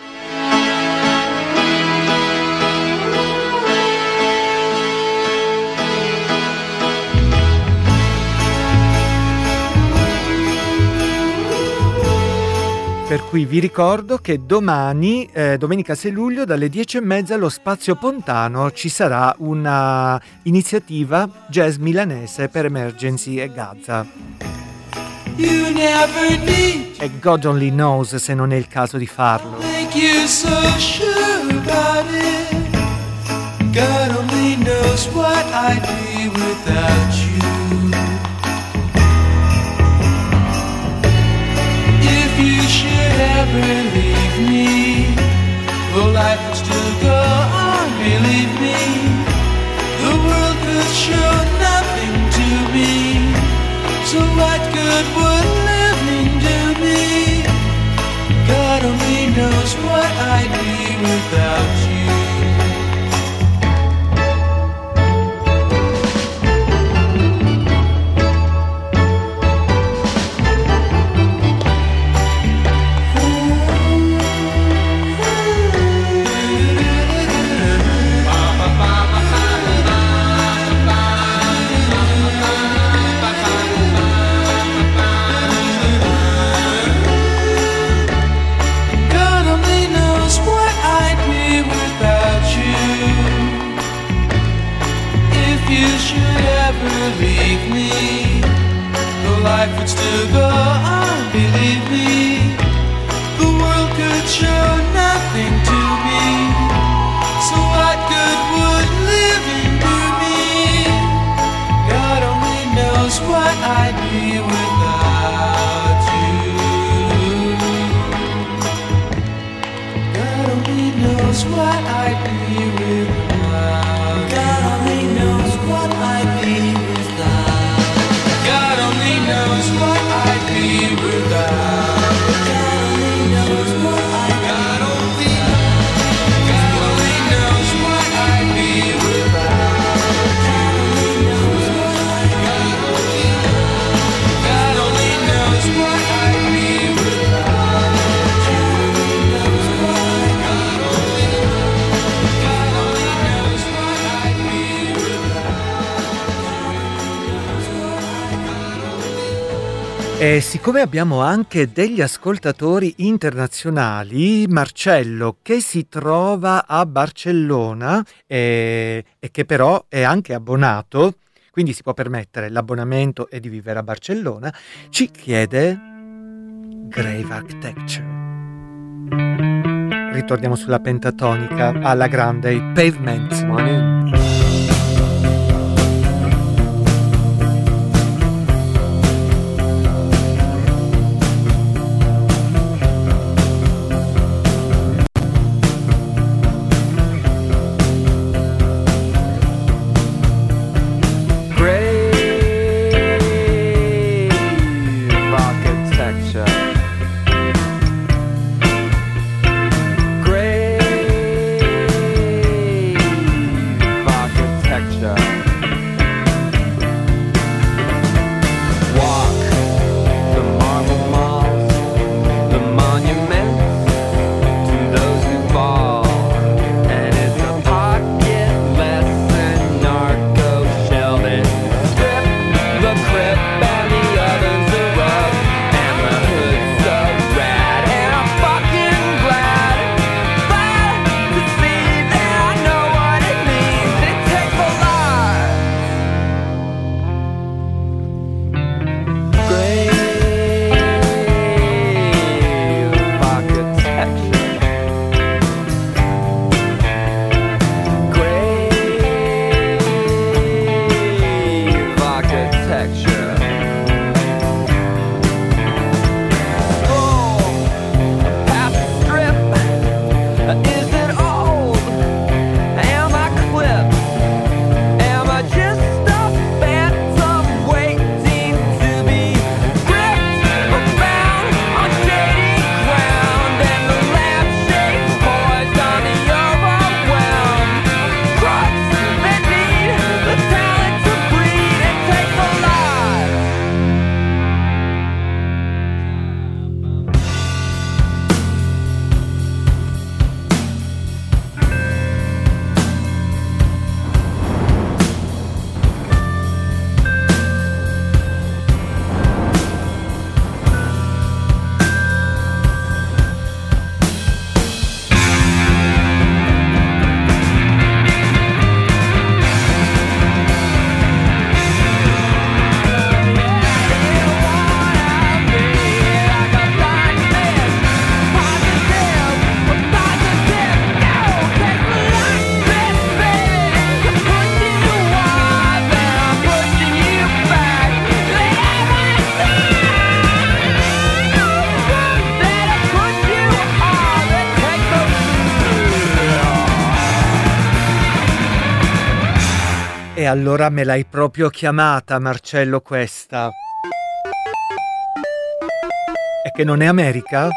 B: Per cui vi ricordo che domani, eh, domenica sei luglio, dalle dieci e mezza allo Spazio Pontano ci sarà una iniziativa jazz milanese per Emergency e Gaza.
C: You never need
B: E God only knows se non è il caso di farlo.
C: make you so sure about it. God only knows what I'd be without you. If you should ever leave me, well, life would still go on, believe me. The world could show nothing to me, so what good would living do me? God only knows what I'd be without you. Leave me, the life would still go on, believe me. The world could show nothing to me, so what good would living do me? God only knows what I'd be without you. God only knows what I'd be without. God only knows what I'd be without. God only knows what I'd be without. God only knows what I'd be. God only, God only knows what I'd be without. God only knows what I'd be. God only knows what I'd be without. God only knows what I'd be. God only, God only knows what I'd be without.
B: E siccome abbiamo anche degli ascoltatori internazionali, Marcello che si trova a Barcellona e, e che però è anche abbonato, quindi si può permettere l'abbonamento e di vivere a Barcellona, ci chiede Grave Architecture. Ritorniamo sulla pentatonica alla grande, i Pavement. Money.
N: Grave
B: E allora me l'hai proprio chiamata, Marcello, questa. È che non è America?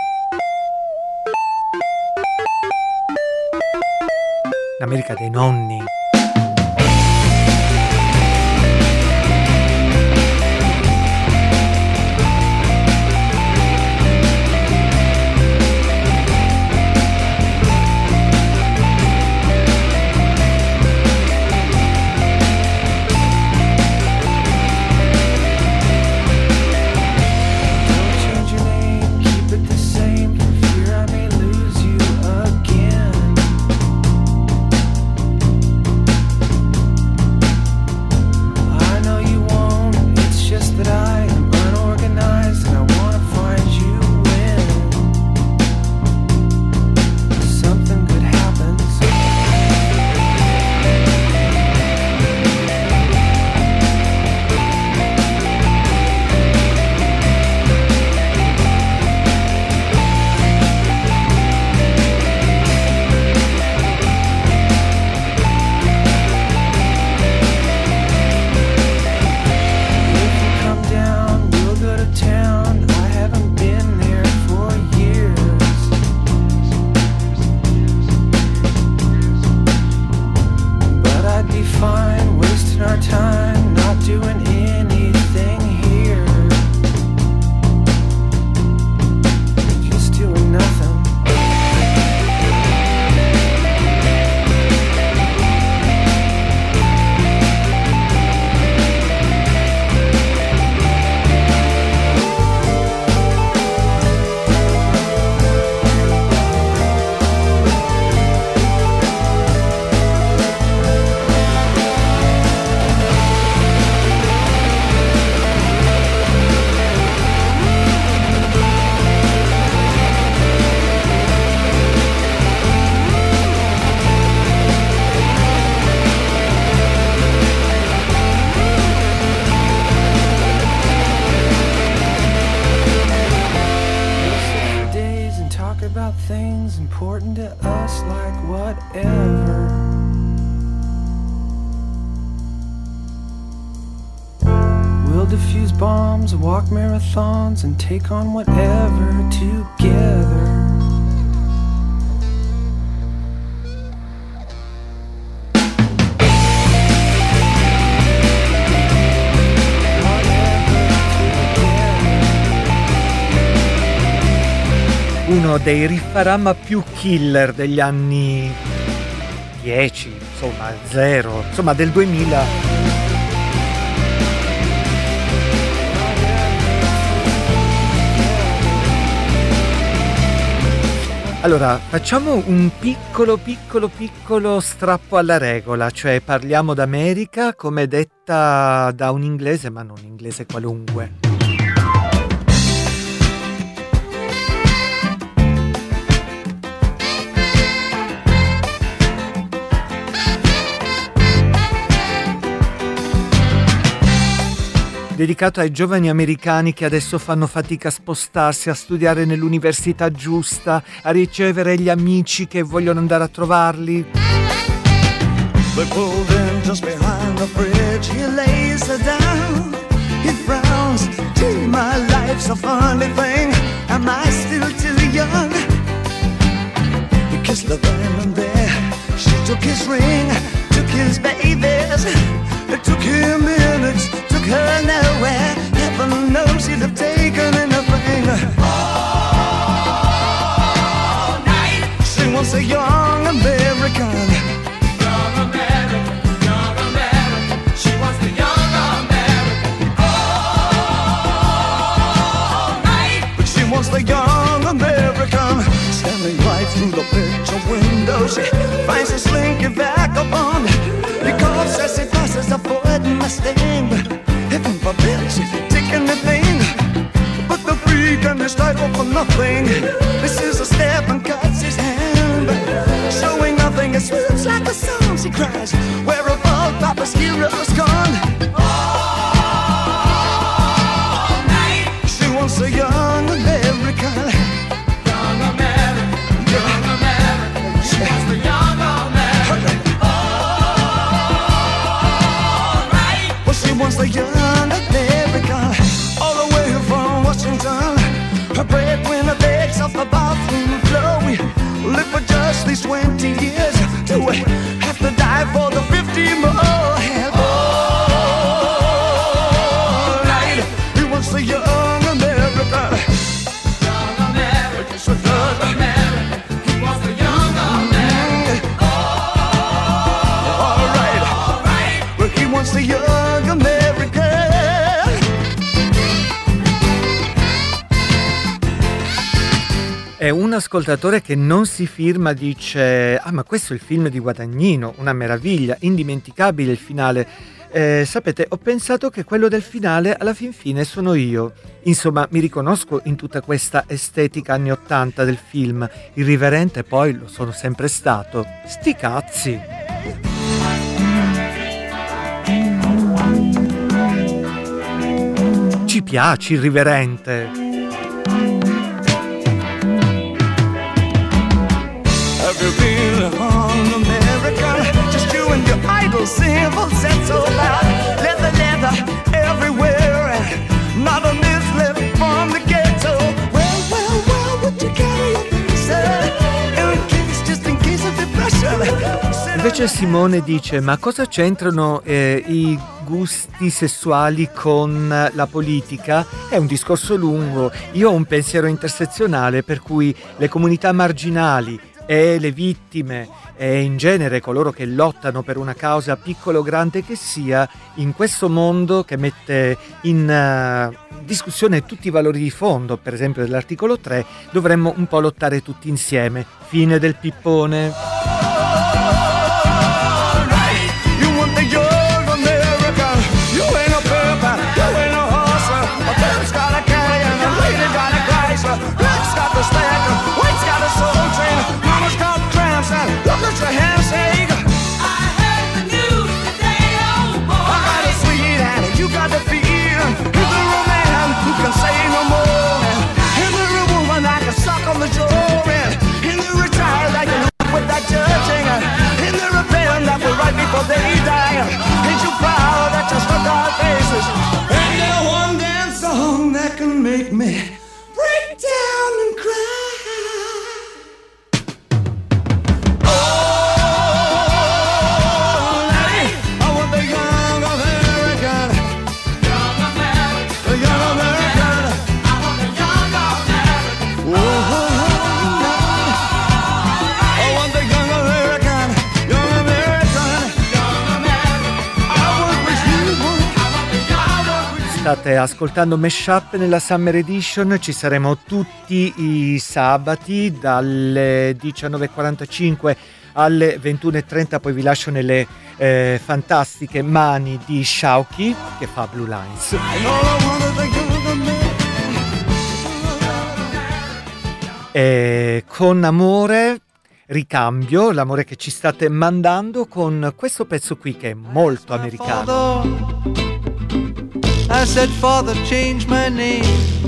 B: L'America dei nonni.
M: Walk marathons and take on whatever together.
B: Uno dei riffarama più killer degli anni dieci, insomma zero, insomma del duemila. Allora, facciamo un piccolo, piccolo, piccolo strappo alla regola, cioè parliamo d'America come detta da un inglese, ma non un inglese qualunque. Dedicato ai giovani americani che adesso fanno fatica a spostarsi, a studiare nell'università giusta, a ricevere gli amici che vogliono andare a trovarli.
C: They pulled in just behind the bridge. He lays her down. He frowns. Gee, my life's a funny thing. Am I still too young? He kissed her then and there. She took his ring, took his babies. It took him minutes, took her nowhere. Heaven knows he'd have taken anything. All night. She wants a young American. Young American, young American. She wants the young American. All night. But she wants the young American. Standing right through the picture window, she finds a slinky vagabond. Because as he passes a Ford Mustang, heaven forbid she'd take anything but the freak and his title for nothing. This is a step and cuts his hand, showing nothing. It swoops like a song, she cries. Where have all Papa's heroes gone? All night. She wants a young American. Young American, young American. She wants the young American. once a young American, all the way from Washington. Her breadwinner begs off the bathroom floor. We live for just these twenty years till we have to die for the fifty more. And all right, he wants a young American. Young American, yes, a young American. He wants a young American. All right, all right, but he wants a young American.
B: E un ascoltatore che non si firma dice: ah, ma questo è il film di Guadagnino, una meraviglia, indimenticabile il finale. Eh, sapete, ho pensato che quello del finale alla fin fine sono io. Insomma, mi riconosco in tutta questa estetica anni ottanta del film. Irriverente poi lo sono sempre stato. Sti cazzi! Ci piace irriverente.
C: Have you been on American? Just you and your idol simple set so loud. Leather, leather everywhere, and not a miss left from the ghetto. Well, well, well, would you carry a visa? In case, just in case of depression.
B: Invece Simone dice: ma cosa c'entrano eh, i gusti sessuali con la politica? È un discorso lungo. Io ho un pensiero intersezionale per cui le comunità marginali e le vittime e in genere coloro che lottano per una causa piccolo o grande che sia, in questo mondo che mette in uh, discussione tutti i valori di fondo, per esempio dell'articolo tre, dovremmo un po' lottare tutti insieme. Fine del pippone.
C: Look at your handshake. I heard the news today, oh boy. I got a sweet hand and you got the feeling. Is there a man who can say no more? Is there a woman I can suck on the jaw? Is there a child I can look with that judging? Is there a pen that will write before they die? Ain't you proud that you struck our faces? Ain't there one damn song that can make me break down and cry?
B: State ascoltando Mashup nella Summer Edition, ci saremo tutti i sabati dalle diciannove e quarantacinque alle ventuno e trenta, poi vi lascio nelle eh, fantastiche mani di Shauki che fa Blue Lines. E con amore ricambio l'amore che ci state mandando con questo pezzo qui che è molto americano.
N: I said, Father, change my name.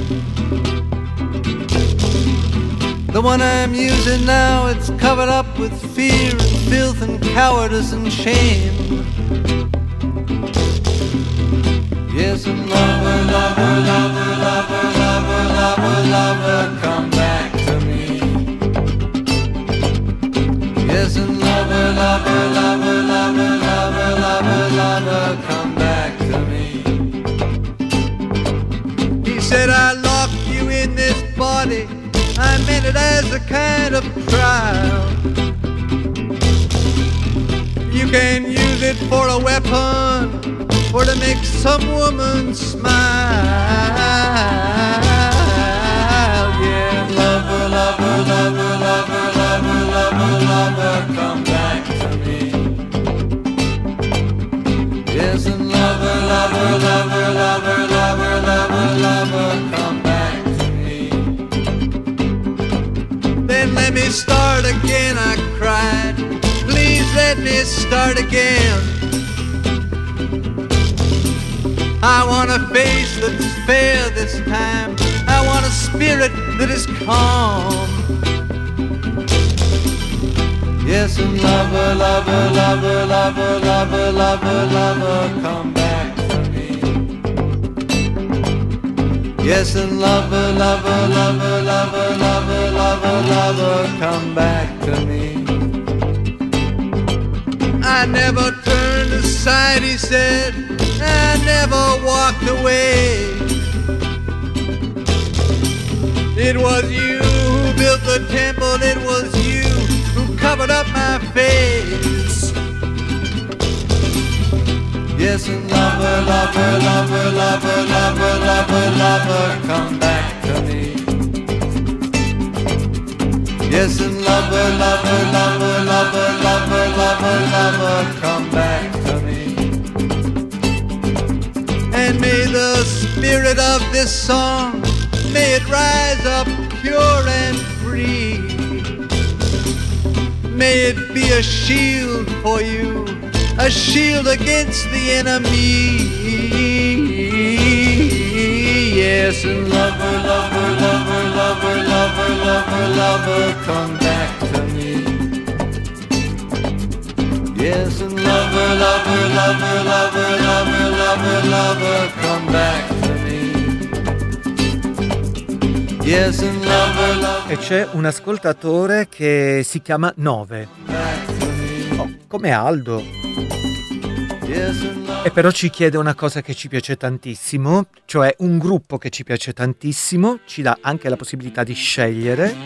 N: The one I'm using now, it's covered up with fear and filth and cowardice and shame. Yes, and lover, lover, lover, lover, lover, lover, lover, come back to me. Yes, and lover, lover, lover, lover, lover, lover, lover, come back to me. He said, I locked you in this body. I meant it as a kind of trial. You can use it for a weapon or to make some woman smile. Yeah, lover, lover, lover, lover, lover, lover, lover, come back to me. Yes, and lover, lover, lover, lover, lover, lover, lover, come back to me. Then let me start again, I cried. Please let me start again. I want a face that's fair this time. I want a spirit that is calm. Yes, and lover, lover, lover, lover, lover, lover, lover, come back to me. Yes, and lover, lover, lover, lover, lover, lover, lover, come back to me. I never turned aside, he said, I never walked away. It was you who built the temple, it was you who covered up my face. Yes, and lover, lover, lover, lover, lover, lover, lover, come back to me. Yes, and lover, lover, lover, lover, lover, lover, lover, come back to me. And may the spirit of this song, may it rise up pure and free. May it be a shield for you, a shield against the enemy. Yes, and lover, lover, lover, lover, lover, lover, lover, come back to me. Yes, and lover, lover, lover, lover, lover, lover, lover, come back to me. Yes, and lover, lover.
B: E c'è un ascoltatore che si chiama Nove. Oh, come Aldo. E però ci chiede una cosa che ci piace tantissimo, cioè un gruppo che ci piace tantissimo, ci dà anche la possibilità di scegliere.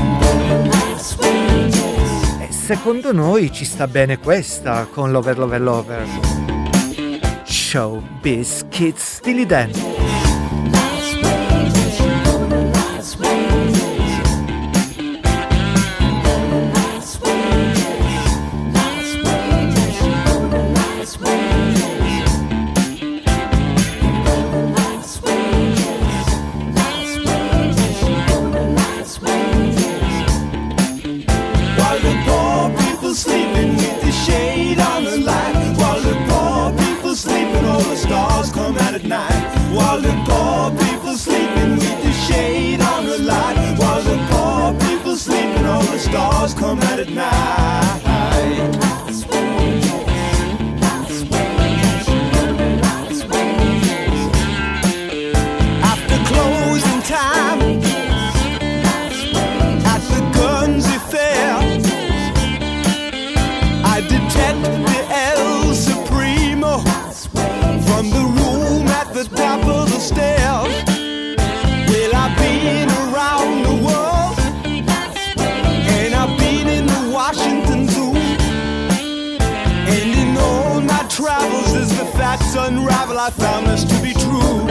B: E secondo noi ci sta bene questa con Lover Lover Lover. Showbiz Kids Steely Dan.
C: While the poor people sleeping with the shade on the light. While the poor people sleeping, all the stars come out at night. After closing time at the Guernsey Fair, I detect the El Supremo from the room at the top of the stairs. Well, I've been around the world, and I've been in the Washington Zoo, and in all my travels as the facts unravel, I found this to be true.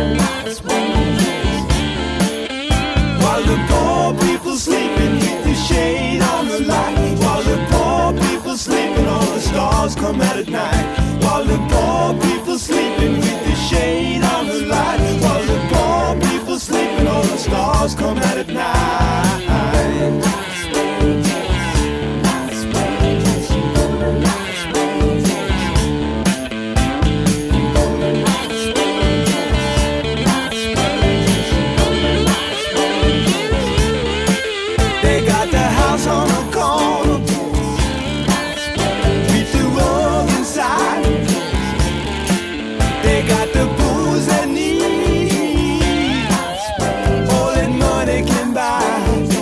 C: While the poor people sleeping with the shade on the light, while the poor people sleeping, all the stars come out at night. While the poor people sleeping with the shade on the light, while the poor people sleeping, all the stars come out at night. They got the house on the corner with the rug inside. They got the booze they need, all that money can buy.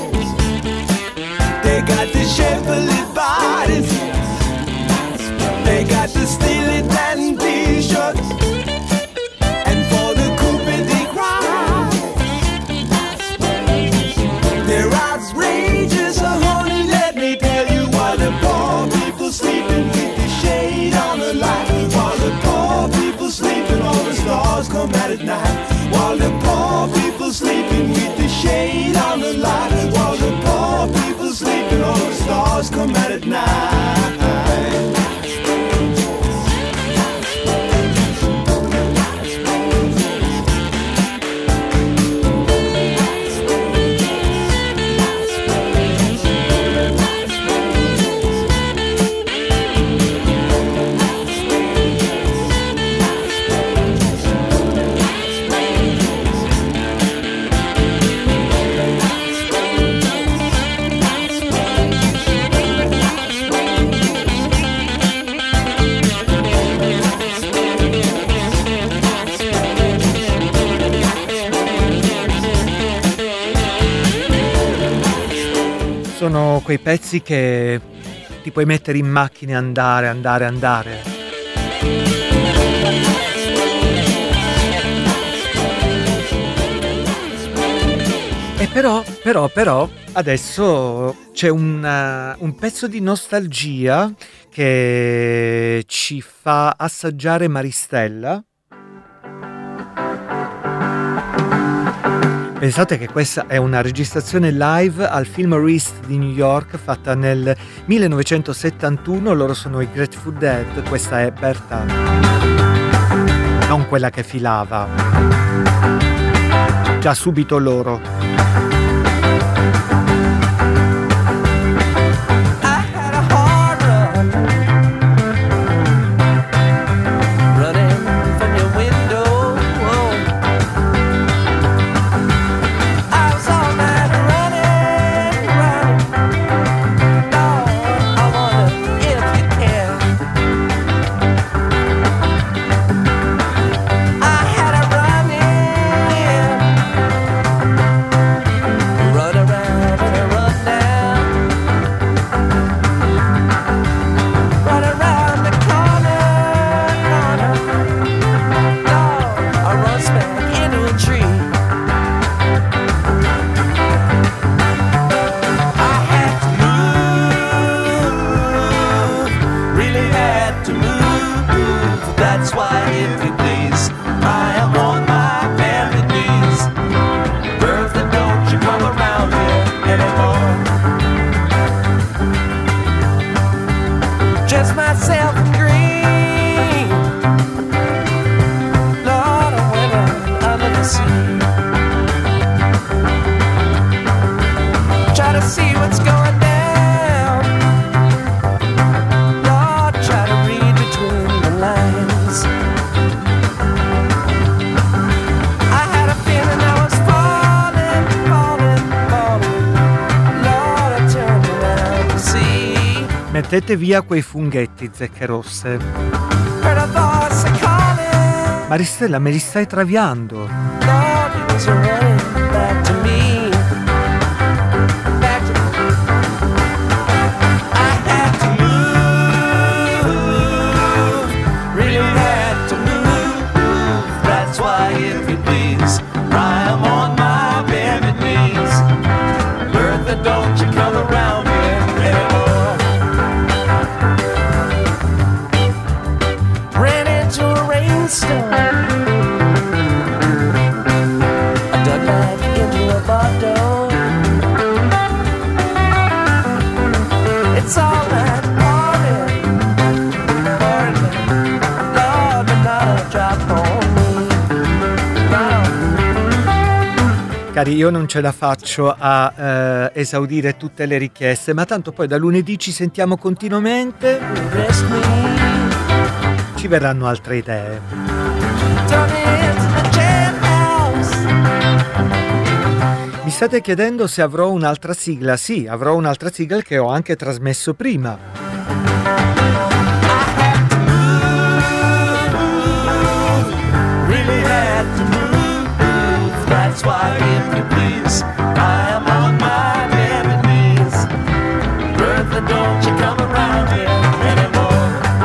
C: They got the Chevrolet bodies, they got the Steely Dan t-shirts, and for the coupe they cry. They're outrageous, so honey, let me tell you. While the poor people sleeping with the shade on the light, while the poor people sleeping, all the stars come out at night. While the poor people sleeping with the shade on the light, while the poor people sleeping, all the stars come out at night.
B: sono quei pezzi che ti puoi mettere in macchina e andare, andare, andare. E però, però, però, adesso c'è un, uh, un pezzo di nostalgia che ci fa assaggiare Maristella. Pensate che questa è una registrazione live al Fillmore East di New York fatta nel millenovecentosettantuno, loro sono i Grateful Dead, questa è Berta, non quella che filava, già subito loro. Mettete via quei funghetti, zecche rosse. Maristella, me li stai traviando. Cari, io non ce la faccio a eh, esaudire tutte le richieste, ma tanto poi da lunedì ci sentiamo continuamente, ci verranno altre idee. Mi state chiedendo se avrò un'altra sigla? Sì, avrò un'altra sigla che ho anche trasmesso prima.
C: That's why, if you please, I am on my bended knees. Bertha, don't you come around here anymore.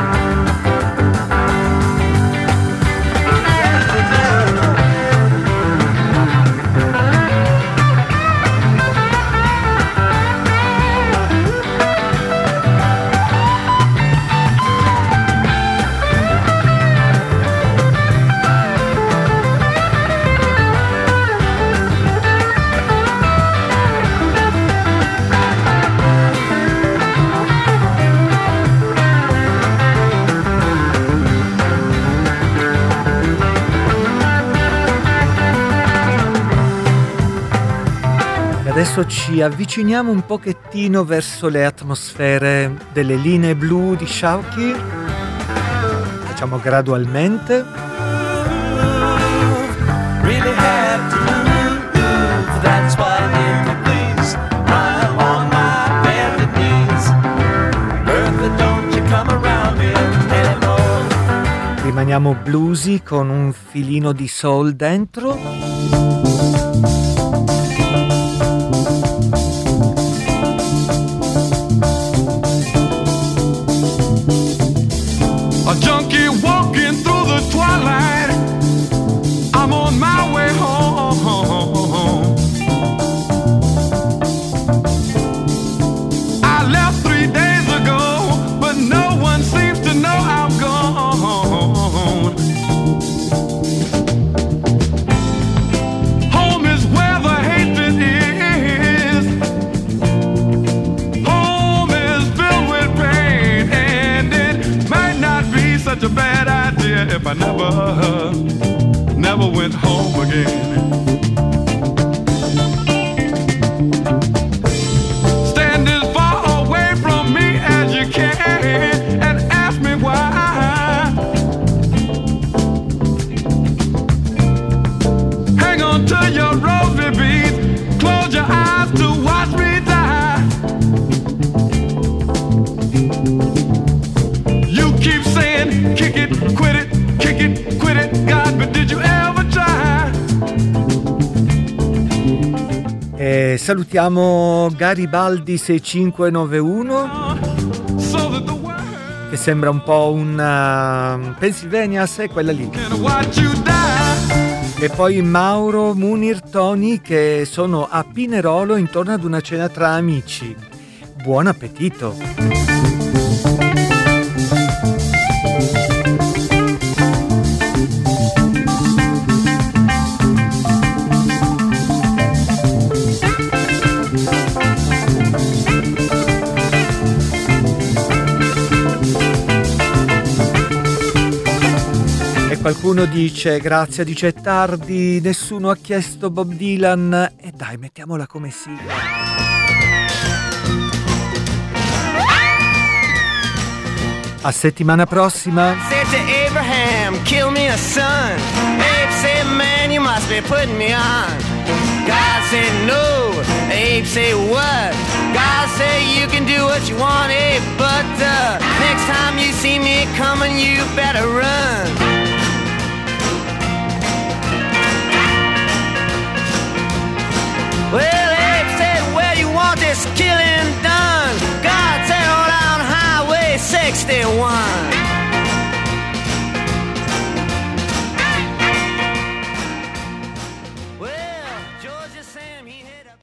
B: Adesso ci avviciniamo un pochettino verso le atmosfere delle linee blu di Sharky. Facciamo gradualmente.
C: Really have to move, that's why, if you please, I'm on my bended knees. Bertha, don't you come around here anymore.
B: Rimaniamo bluesy con un filino di soul dentro.
C: mother never went home again. Stand as far away from me as you can and ask me why. Hang on to your rosary beads, close your eyes to watch me die. You keep saying, kick it, quit it, kick it, quit it, God, but did you ever try?
B: E salutiamo Garibaldi sei cinque nove uno, che sembra un po' un uh, Pennsylvania, è quella lì. E poi Mauro, Munir, Tony, che sono a Pinerolo intorno ad una cena tra amici. Buon appetito! Qualcuno dice, Grazia dice, è tardi, nessuno ha chiesto Bob Dylan. E dai, mettiamola come sigla. A settimana prossima.
O: Said to Abraham, kill me a son. Abe said, man, you must be putting me on. God said no. Abe said what? God said you can do what you want, Abe, but uh, next time you see me coming, you better run.